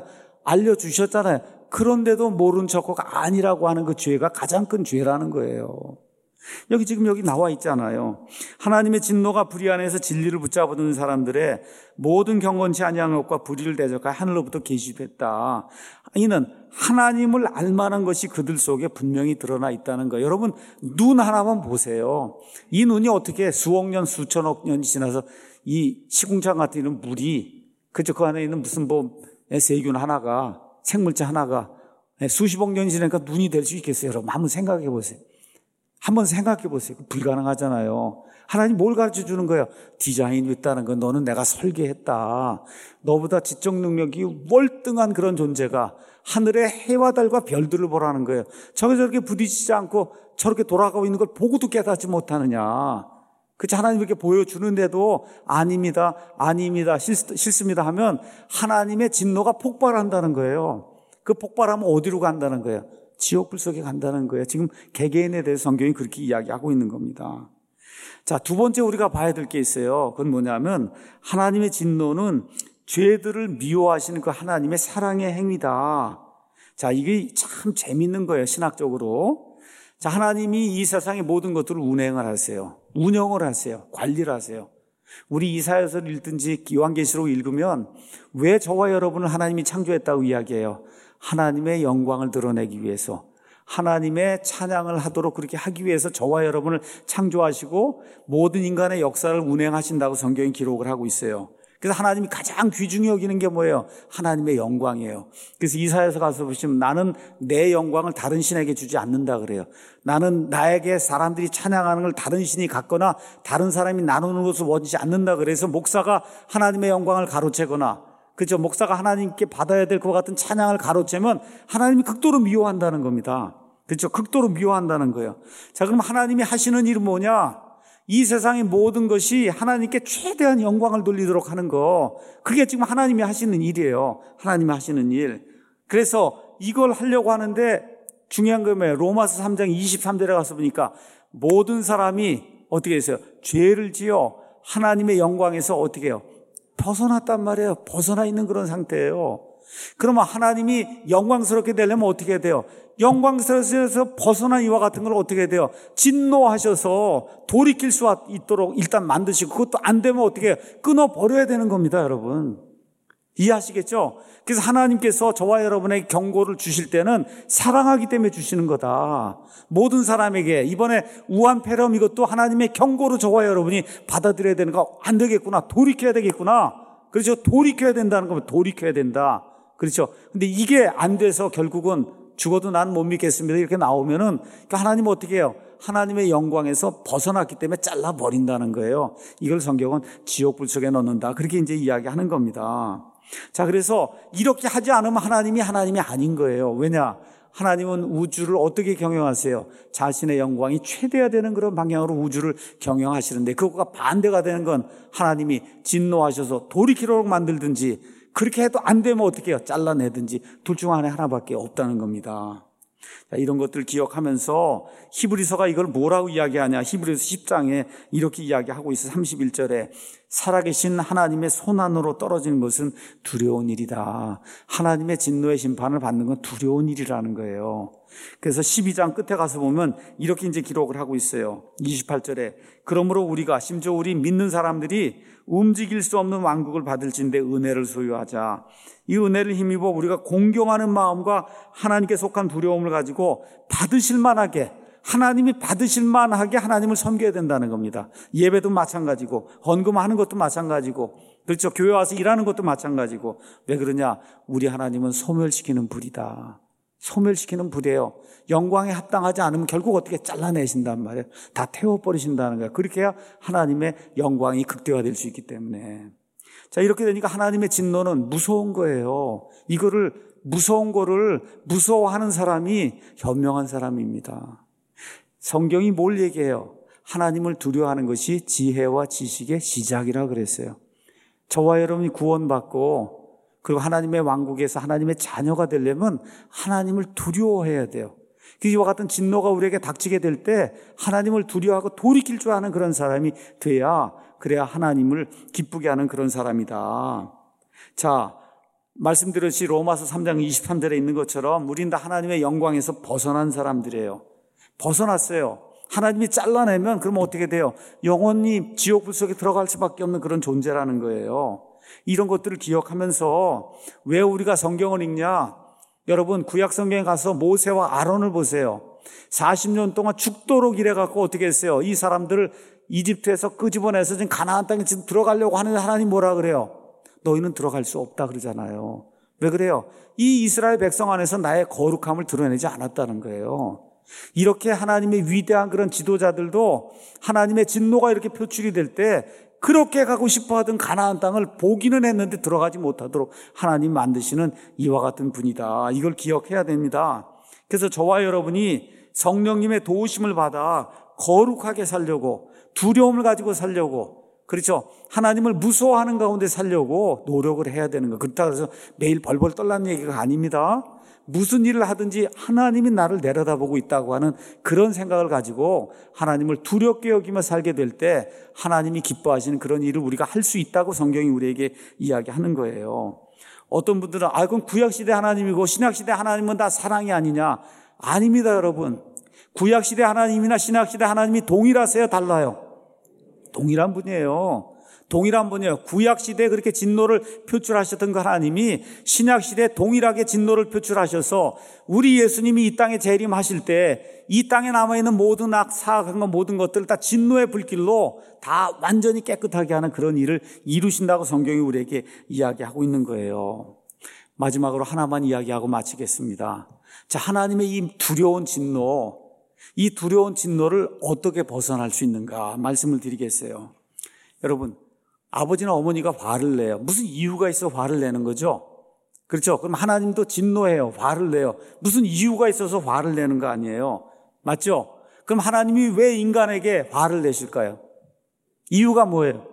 알려주셨잖아요. 그런데도 모른 척하고 아니라고 하는 그 죄가 가장 큰 죄라는 거예요. 여기 나와 있잖아요. 하나님의 진노가 불의 안에서 진리를 붙잡아두는 사람들의 모든 경건치 아니한 것과 불의를 대적하여 하늘로부터 계시됐다. 이는 하나님을 알만한 것이 그들 속에 분명히 드러나 있다는 거예요. 여러분, 눈 하나만 보세요. 이 눈이 어떻게 수억 년, 수천억 년이 지나서 이 시궁창 같은 이런 물이, 그죠? 그 안에 있는 무슨 세균 하나가, 생물체 하나가 수십억 년이 지나니까 눈이 될 수 있겠어요? 여러분, 한번 생각해 보세요. 한번 생각해 보세요. 불가능하잖아요. 하나님 뭘 가르쳐 주는 거예요? 디자인이 있다는 건 너는 내가 설계했다. 너보다 지적 능력이 월등한 그런 존재가 하늘의 해와 달과 별들을 보라는 거예요. 저렇게 부딪히지 않고 저렇게 돌아가고 있는 걸 보고도 깨닫지 못하느냐. 그치? 하나님 이렇게 보여주는데도 아닙니다, 싫습니다 하면 하나님의 진노가 폭발한다는 거예요. 그 폭발하면 어디로 간다는 거예요? 지옥불 속에 간다는 거예요. 지금 개개인에 대해서 성경이 그렇게 이야기하고 있는 겁니다. 자, 두 번째 우리가 봐야 될 게 있어요. 그건 뭐냐면 하나님의 진노는 죄들을 미워하시는 그 하나님의 사랑의 행위다. 자, 이게 참 재밌는 거예요, 신학적으로. 자, 하나님이 이 세상의 모든 것들을 운행을 하세요. 운영을 하세요. 관리를 하세요. 우리 이사야서를 읽든지 요한계시록 읽으면 왜 저와 여러분을 하나님이 창조했다고 이야기해요? 하나님의 영광을 드러내기 위해서, 하나님의 찬양을 하도록 그렇게 하기 위해서 저와 여러분을 창조하시고 모든 인간의 역사를 운행하신다고 성경이 기록을 하고 있어요. 그래서 하나님이 가장 귀중히 여기는 게 뭐예요? 하나님의 영광이에요. 그래서 이사야서 가서 보시면 나는 내 영광을 다른 신에게 주지 않는다 그래요. 나는 나에게 사람들이 찬양하는 걸 다른 신이 갖거나 다른 사람이 나누는 것을 원치 않는다 그래서 목사가 하나님의 영광을 가로채거나, 그죠? 목사가 하나님께 받아야 될 것 같은 찬양을 가로채면 하나님이 극도로 미워한다는 겁니다. 그렇죠? 극도로 미워한다는 거예요. 자, 그럼 하나님이 하시는 일은 뭐냐? 이 세상의 모든 것이 하나님께 최대한 영광을 돌리도록 하는 거. 그게 지금 하나님이 하시는 일이에요. 하나님이 하시는 일. 그래서 이걸 하려고 하는데 중요한 건 뭐예요? 로마서 3장 23절에 가서 보니까 모든 사람이 어떻게 했어요? 죄를 지어 하나님의 영광에서 어떻게 해요? 벗어났단 말이에요. 벗어나 있는 그런 상태예요. 그러면 하나님이 영광스럽게 되려면 어떻게 해야 돼요? 영광스러워서 벗어난 이와 같은 걸 어떻게 해야 돼요? 진노하셔서 돌이킬 수 있도록 일단 만드시고, 그것도 안 되면 어떻게 해요? 끊어버려야 되는 겁니다, 여러분. 이해하시겠죠? 그래서 하나님께서 저와 여러분에게 경고를 주실 때는 사랑하기 때문에 주시는 거다. 모든 사람에게 이번에 우한 폐렴 이것도 하나님의 경고로 저와 여러분이 받아들여야 되는 거. 안 되겠구나. 돌이켜야 되겠구나. 그렇죠? 돌이켜야 된다는 거면 돌이켜야 된다. 그렇죠? 근데 이게 안 돼서 결국은 죽어도 난 못 믿겠습니다 이렇게 나오면은 하나님은 어떻게 해요? 하나님의 영광에서 벗어났기 때문에 잘라버린다는 거예요. 이걸 성경은 지옥불 속에 넣는다. 그렇게 이제 이야기하는 겁니다. 자, 그래서 이렇게 하지 않으면 하나님이 아닌 거예요. 왜냐? 하나님은 우주를 어떻게 경영하세요? 자신의 영광이 최대화되는 그런 방향으로 우주를 경영하시는데, 그것과 반대가 되는 건 하나님이 진노하셔서 돌이키도록 만들든지, 그렇게 해도 안 되면 어떻게 해요? 잘라내든지, 둘 중 하나밖에 없다는 겁니다. 자, 이런 것들 기억하면서 히브리서가 이걸 뭐라고 이야기하냐? 히브리서 10장에 이렇게 이야기하고 있어요. 31절에 살아계신 하나님의 손안으로 떨어지는 것은 두려운 일이다. 하나님의 진노의 심판을 받는 건 두려운 일이라는 거예요. 그래서 12장 끝에 가서 보면 이렇게 이제 기록을 하고 있어요. 28절에 그러므로 우리가, 심지어 우리 믿는 사람들이 움직일 수 없는 왕국을 받을진대 은혜를 소유하자. 이 은혜를 힘입어 우리가 공경하는 마음과 하나님께 속한 두려움을 가지고 받으실 만하게, 하나님이 받으실 만하게 하나님을 섬겨야 된다는 겁니다. 예배도 마찬가지고, 헌금하는 것도 마찬가지고, 그렇죠? 교회 와서 일하는 것도 마찬가지고. 왜 그러냐? 우리 하나님은 소멸시키는 불이다. 소멸시키는 불이에요. 영광에 합당하지 않으면 결국 어떻게 잘라내신단 말이에요. 다 태워버리신다는 거예요. 그렇게 해야 하나님의 영광이 극대화될 수 있기 때문에. 자, 이렇게 되니까 하나님의 진노는 무서운 거예요. 무서운 거를 무서워하는 사람이 현명한 사람입니다. 성경이 뭘 얘기해요? 하나님을 두려워하는 것이 지혜와 지식의 시작이라 그랬어요. 저와 여러분이 구원받고 그리고 하나님의 왕국에서 하나님의 자녀가 되려면 하나님을 두려워해야 돼요. 이와 같은 진노가 우리에게 닥치게 될 때 하나님을 두려워하고 돌이킬 줄 아는 그런 사람이 그래야 하나님을 기쁘게 하는 그런 사람이다. 자, 말씀드렸듯이 로마서 3장 23절에 있는 것처럼 우린 다 하나님의 영광에서 벗어난 사람들이에요. 벗어났어요. 하나님이 잘라내면 그러면 어떻게 돼요? 영원히 지옥불 속에 들어갈 수밖에 없는 그런 존재라는 거예요. 이런 것들을 기억하면서 왜 우리가 성경을 읽냐? 여러분, 구약 성경에 가서 모세와 아론을 보세요. 40년 동안 죽도록 일해갖고 어떻게 했어요? 이 사람들을 이집트에서 끄집어내서 지금 가나안 땅에 지금 들어가려고 하는데 하나님 뭐라 그래요? 너희는 들어갈 수 없다 그러잖아요. 왜 그래요? 이 이스라엘 백성 안에서 나의 거룩함을 드러내지 않았다는 거예요. 이렇게 하나님의 위대한 그런 지도자들도 하나님의 진노가 이렇게 표출이 될 때 그렇게 가고 싶어하던 가나안 땅을 보기는 했는데 들어가지 못하도록 하나님 만드시는 이와 같은 분이다. 이걸 기억해야 됩니다. 그래서 저와 여러분이 성령님의 도우심을 받아 거룩하게 살려고, 두려움을 가지고 살려고, 그렇죠, 하나님을 무서워하는 가운데 살려고 노력을 해야 되는 거. 그렇다고 해서 매일 벌벌 떨라는 얘기가 아닙니다. 무슨 일을 하든지 하나님이 나를 내려다보고 있다고 하는 그런 생각을 가지고 하나님을 두렵게 여기며 살게 될 때 하나님이 기뻐하시는 그런 일을 우리가 할 수 있다고 성경이 우리에게 이야기하는 거예요. 어떤 분들은 그건 구약시대 하나님이고 신약시대 하나님은 다 사랑이 아니냐? 아닙니다, 여러분. 구약시대 하나님이나 신약시대 하나님이 동일하세요? 달라요? 동일한 분이에요. 동일한 분이에요. 구약시대에 그렇게 진노를 표출하셨던 그 하나님이 신약시대에 동일하게 진노를 표출하셔서 우리 예수님이 이 땅에 재림하실 때 이 땅에 남아있는 모든 사악한 것, 모든 것들을 다 진노의 불길로 다 완전히 깨끗하게 하는 그런 일을 이루신다고 성경이 우리에게 이야기하고 있는 거예요. 마지막으로 하나만 이야기하고 마치겠습니다. 자, 하나님의 이 두려운 진노, 이 두려운 진노를 어떻게 벗어날 수 있는가 말씀을 드리겠어요. 여러분, 아버지나 어머니가 화를 내요. 무슨 이유가 있어 화를 내는 거죠? 그렇죠? 그럼 하나님도 진노해요. 화를 내요. 무슨 이유가 있어서 화를 내는 거 아니에요? 맞죠? 그럼 하나님이 왜 인간에게 화를 내실까요? 이유가 뭐예요?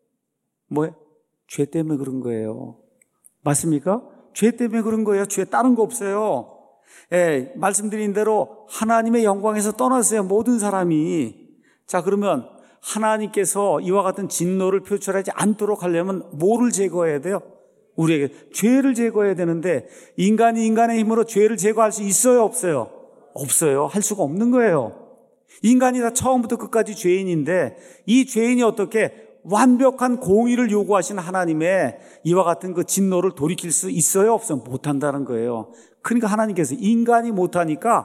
뭐예요? 죄 때문에 그런 거예요. 맞습니까? 죄 때문에 그런 거예요. 죄 다른 거 없어요. 예, 말씀드린 대로 하나님의 영광에서 떠났어요. 모든 사람이. 자, 그러면 하나님께서 이와 같은 진노를 표출하지 않도록 하려면 뭐를 제거해야 돼요? 우리에게 죄를 제거해야 되는데 인간이 인간의 힘으로 죄를 제거할 수 있어요? 없어요? 없어요. 할 수가 없는 거예요. 인간이 다 처음부터 끝까지 죄인인데 이 죄인이 어떻게 완벽한 공의를 요구하시는 하나님의 이와 같은 그 진노를 돌이킬 수 있어요? 없어요? 못한다는 거예요. 그러니까 하나님께서, 인간이 못하니까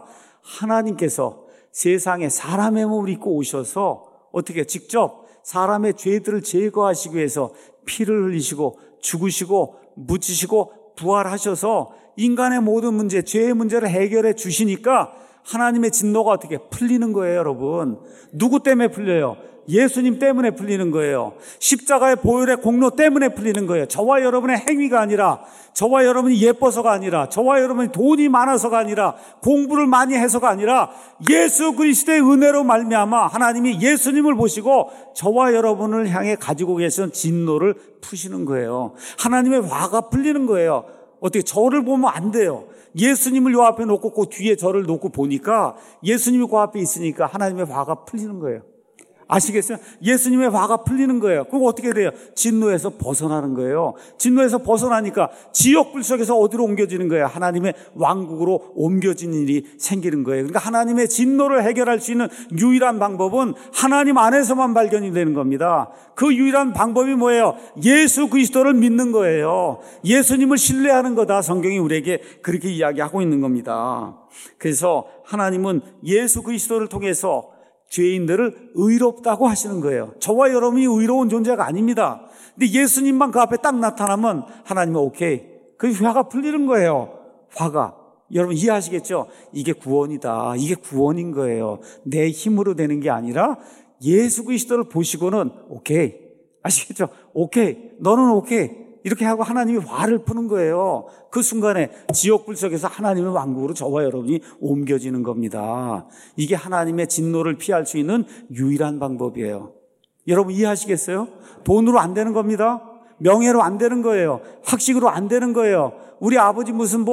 하나님께서 세상에 사람의 몸을 입고 오셔서 어떻게 직접 사람의 죄들을 제거하시기 위해서 피를 흘리시고 죽으시고 묻히시고 부활하셔서 인간의 모든 문제, 죄의 문제를 해결해 주시니까 하나님의 진노가 어떻게 풀리는 거예요, 여러분. 누구 때문에 풀려요? 예수님 때문에 풀리는 거예요. 십자가의 보혈의 공로 때문에 풀리는 거예요. 저와 여러분의 행위가 아니라, 저와 여러분이 예뻐서가 아니라, 저와 여러분이 돈이 많아서가 아니라, 공부를 많이 해서가 아니라 예수 그리스도의 은혜로 말미암아 하나님이 예수님을 보시고 저와 여러분을 향해 가지고 계신 진노를 푸시는 거예요. 하나님의 화가 풀리는 거예요. 어떻게 저를 보면 안 돼요. 예수님을 요 앞에 놓고 그 뒤에 저를 놓고 보니까 예수님이 그 앞에 있으니까 하나님의 화가 풀리는 거예요. 아시겠어요? 예수님의 화가 풀리는 거예요. 그럼 어떻게 돼요? 진노에서 벗어나는 거예요. 진노에서 벗어나니까 지옥불 속에서 어디로 옮겨지는 거예요? 하나님의 왕국으로 옮겨지는 일이 생기는 거예요. 그러니까 하나님의 진노를 해결할 수 있는 유일한 방법은 하나님 안에서만 발견이 되는 겁니다. 그 유일한 방법이 뭐예요? 예수 그리스도를 믿는 거예요. 예수님을 신뢰하는 거다. 성경이 우리에게 그렇게 이야기하고 있는 겁니다. 그래서 하나님은 예수 그리스도를 통해서 죄인들을 의롭다고 하시는 거예요. 저와 여러분이 의로운 존재가 아닙니다. 근데 예수님만 그 앞에 딱 나타나면 하나님은 오케이. 그 화가 풀리는 거예요. 화가. 여러분 이해하시겠죠? 이게 구원이다. 이게 구원인 거예요. 내 힘으로 되는 게 아니라 예수 그리스도를 보시고는 오케이. 아시겠죠? 오케이. 너는 오케이. 이렇게 하고 하나님이 화를 푸는 거예요. 그 순간에 지옥불 속에서 하나님의 왕국으로 저와 여러분이 옮겨지는 겁니다. 이게 하나님의 진노를 피할 수 있는 유일한 방법이에요. 여러분 이해하시겠어요? 돈으로 안 되는 겁니다. 명예로 안 되는 거예요. 학식으로 안 되는 거예요. 우리 아버지 무슨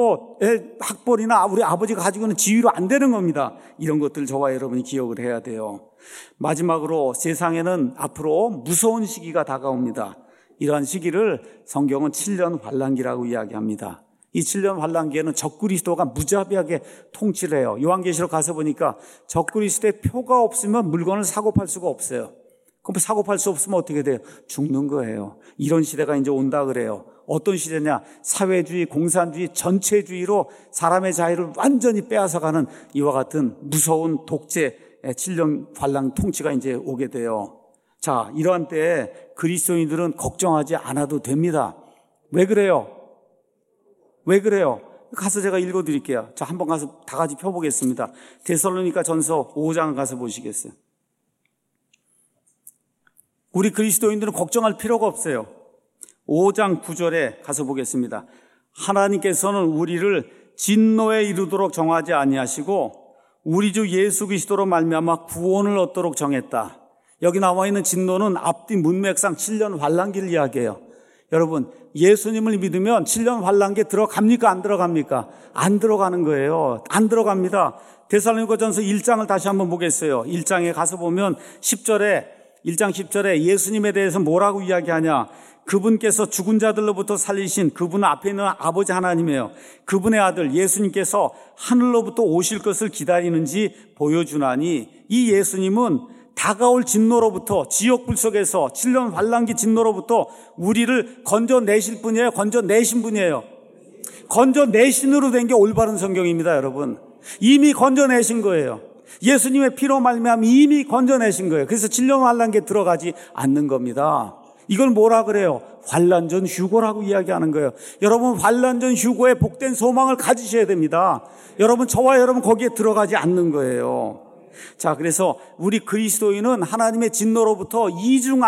학벌이나 우리 아버지가 가지고 있는 지위로 안 되는 겁니다. 이런 것들 저와 여러분이 기억을 해야 돼요. 마지막으로 세상에는 앞으로 무서운 시기가 다가옵니다. 이러한 시기를 성경은 7년 환란기라고 이야기합니다. 이 7년 환란기에는 적그리스도가 무자비하게 통치를 해요. 요한계시록 가서 보니까 적그리스도의 표가 없으면 물건을 사고 팔 수가 없어요. 그럼 사고 팔 수 없으면 어떻게 돼요? 죽는 거예요. 이런 시대가 이제 온다 그래요. 어떤 시대냐? 사회주의, 공산주의, 전체주의로 사람의 자유를 완전히 빼앗아가는 이와 같은 무서운 독재 7년 환란 통치가 이제 오게 돼요. 자, 이러한 때에 그리스도인들은 걱정하지 않아도 됩니다. 왜 그래요? 왜 그래요? 가서 제가 읽어드릴게요. 자, 한번 가서 다 같이 펴보겠습니다. 데살로니가 전서 5장 가서 보시겠어요? 우리 그리스도인들은 걱정할 필요가 없어요. 5장 9절에 가서 보겠습니다. 하나님께서는 우리를 진노에 이르도록 정하지 아니하시고 우리 주 예수 그리스도로 말미암아 구원을 얻도록 정했다. 여기 나와 있는 진노는 앞뒤 문맥상 7년 환란기를 이야기해요. 여러분, 예수님을 믿으면 7년 환란기에 들어갑니까? 안 들어갑니까? 안 들어가는 거예요. 안 들어갑니다. 데살로니가전서 1장을 다시 한번 보겠어요. 1장에 가서 보면 1장 10절에 예수님에 대해서 뭐라고 이야기하냐? 그분께서 죽은 자들로부터 살리신 그분 앞에 있는 아버지 하나님이에요. 그분의 아들 예수님께서 하늘로부터 오실 것을 기다리는지 보여주나니 이 예수님은 다가올 진노로부터 지옥불 속에서 7년 환란기 진노로부터 우리를 건져내실 분이에요. 건져내신 분이에요. 건져내신으로 된 게 올바른 성경입니다. 여러분, 이미 건져내신 거예요. 예수님의 피로 말미암아 이미 건져내신 거예요. 그래서 7년 환란기에 들어가지 않는 겁니다. 이걸 뭐라 그래요? 환란전 휴고라고 이야기하는 거예요. 여러분, 환란전 휴고에 복된 소망을 가지셔야 됩니다. 여러분, 저와 여러분 거기에 들어가지 않는 거예요. 자, 그래서 우리 그리스도인은 하나님의 진노로부터 이중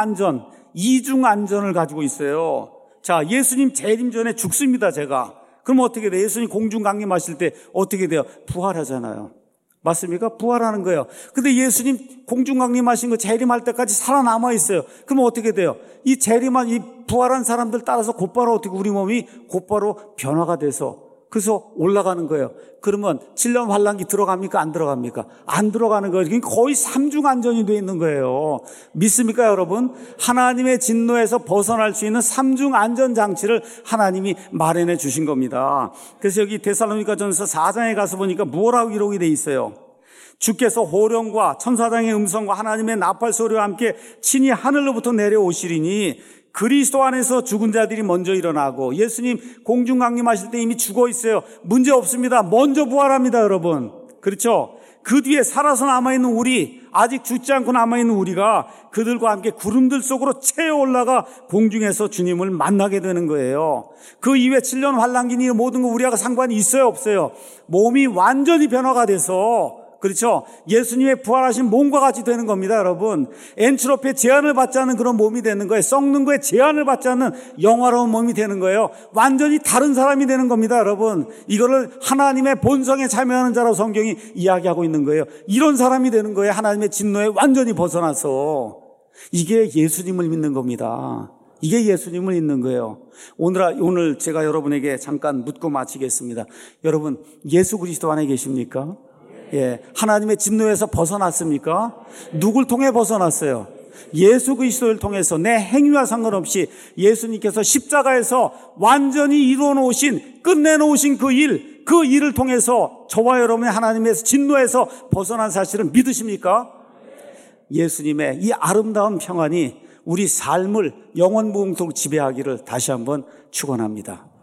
안전을 가지고 있어요. 자, 예수님 재림 전에 죽습니다, 제가. 그럼 어떻게 돼요? 예수님 공중 강림하실 때 어떻게 돼요? 부활하잖아요. 맞습니까? 부활하는 거예요. 근데 예수님 공중 강림하신 거 재림할 때까지 살아남아 있어요. 그럼 어떻게 돼요? 이 재림한 이 부활한 사람들 따라서 곧바로 어떻게 우리 몸이 곧바로 변화가 돼서 그래서 올라가는 거예요. 그러면 7년 환란기 들어갑니까? 안 들어갑니까? 안 들어가는 거예요. 그러니까 거의 삼중 안전이 되어 있는 거예요. 믿습니까, 여러분? 하나님의 진노에서 벗어날 수 있는 삼중 안전 장치를 하나님이 마련해 주신 겁니다. 그래서 여기 데살로니가전서 4장에 가서 보니까 뭐라고 기록이 돼 있어요? 주께서 호령과 천사장의 음성과 하나님의 나팔 소리와 함께 친히 하늘로부터 내려오시리니 그리스도 안에서 죽은 자들이 먼저 일어나고, 예수님 공중 강림하실 때 이미 죽어 있어요. 문제 없습니다. 먼저 부활합니다, 여러분. 그렇죠? 그 뒤에 살아서 남아있는 우리, 아직 죽지 않고 남아있는 우리가 그들과 함께 구름들 속으로 채어 올라가 공중에서 주님을 만나게 되는 거예요. 그 이후에 7년 환란기니 모든 거 우리하고 상관이 있어요, 없어요? 몸이 완전히 변화가 돼서, 그렇죠? 예수님의 부활하신 몸과 같이 되는 겁니다, 여러분. 엔트로피의 제한을 받지 않는 그런 몸이 되는 거예요. 썩는 거에 제한을 받지 않는 영화로운 몸이 되는 거예요. 완전히 다른 사람이 되는 겁니다, 여러분. 이거를 하나님의 본성에 참여하는 자라고 성경이 이야기하고 있는 거예요. 이런 사람이 되는 거예요. 하나님의 진노에 완전히 벗어나서. 이게 예수님을 믿는 겁니다. 이게 예수님을 믿는 거예요. 오늘 제가 여러분에게 잠깐 묻고 마치겠습니다. 여러분, 예수 그리스도 안에 계십니까? 예, 하나님의 진노에서 벗어났습니까? 누굴 통해 벗어났어요? 예수 그리스도를 통해서. 내 행위와 상관없이 예수님께서 십자가에서 완전히 이루어놓으신, 끝내놓으신 그 일을 통해서 저와 여러분의 하나님의 진노에서 벗어난 사실을 믿으십니까? 예수님의 이 아름다운 평안이 우리 삶을 영원무궁토록 지배하기를 다시 한번 축원합니다.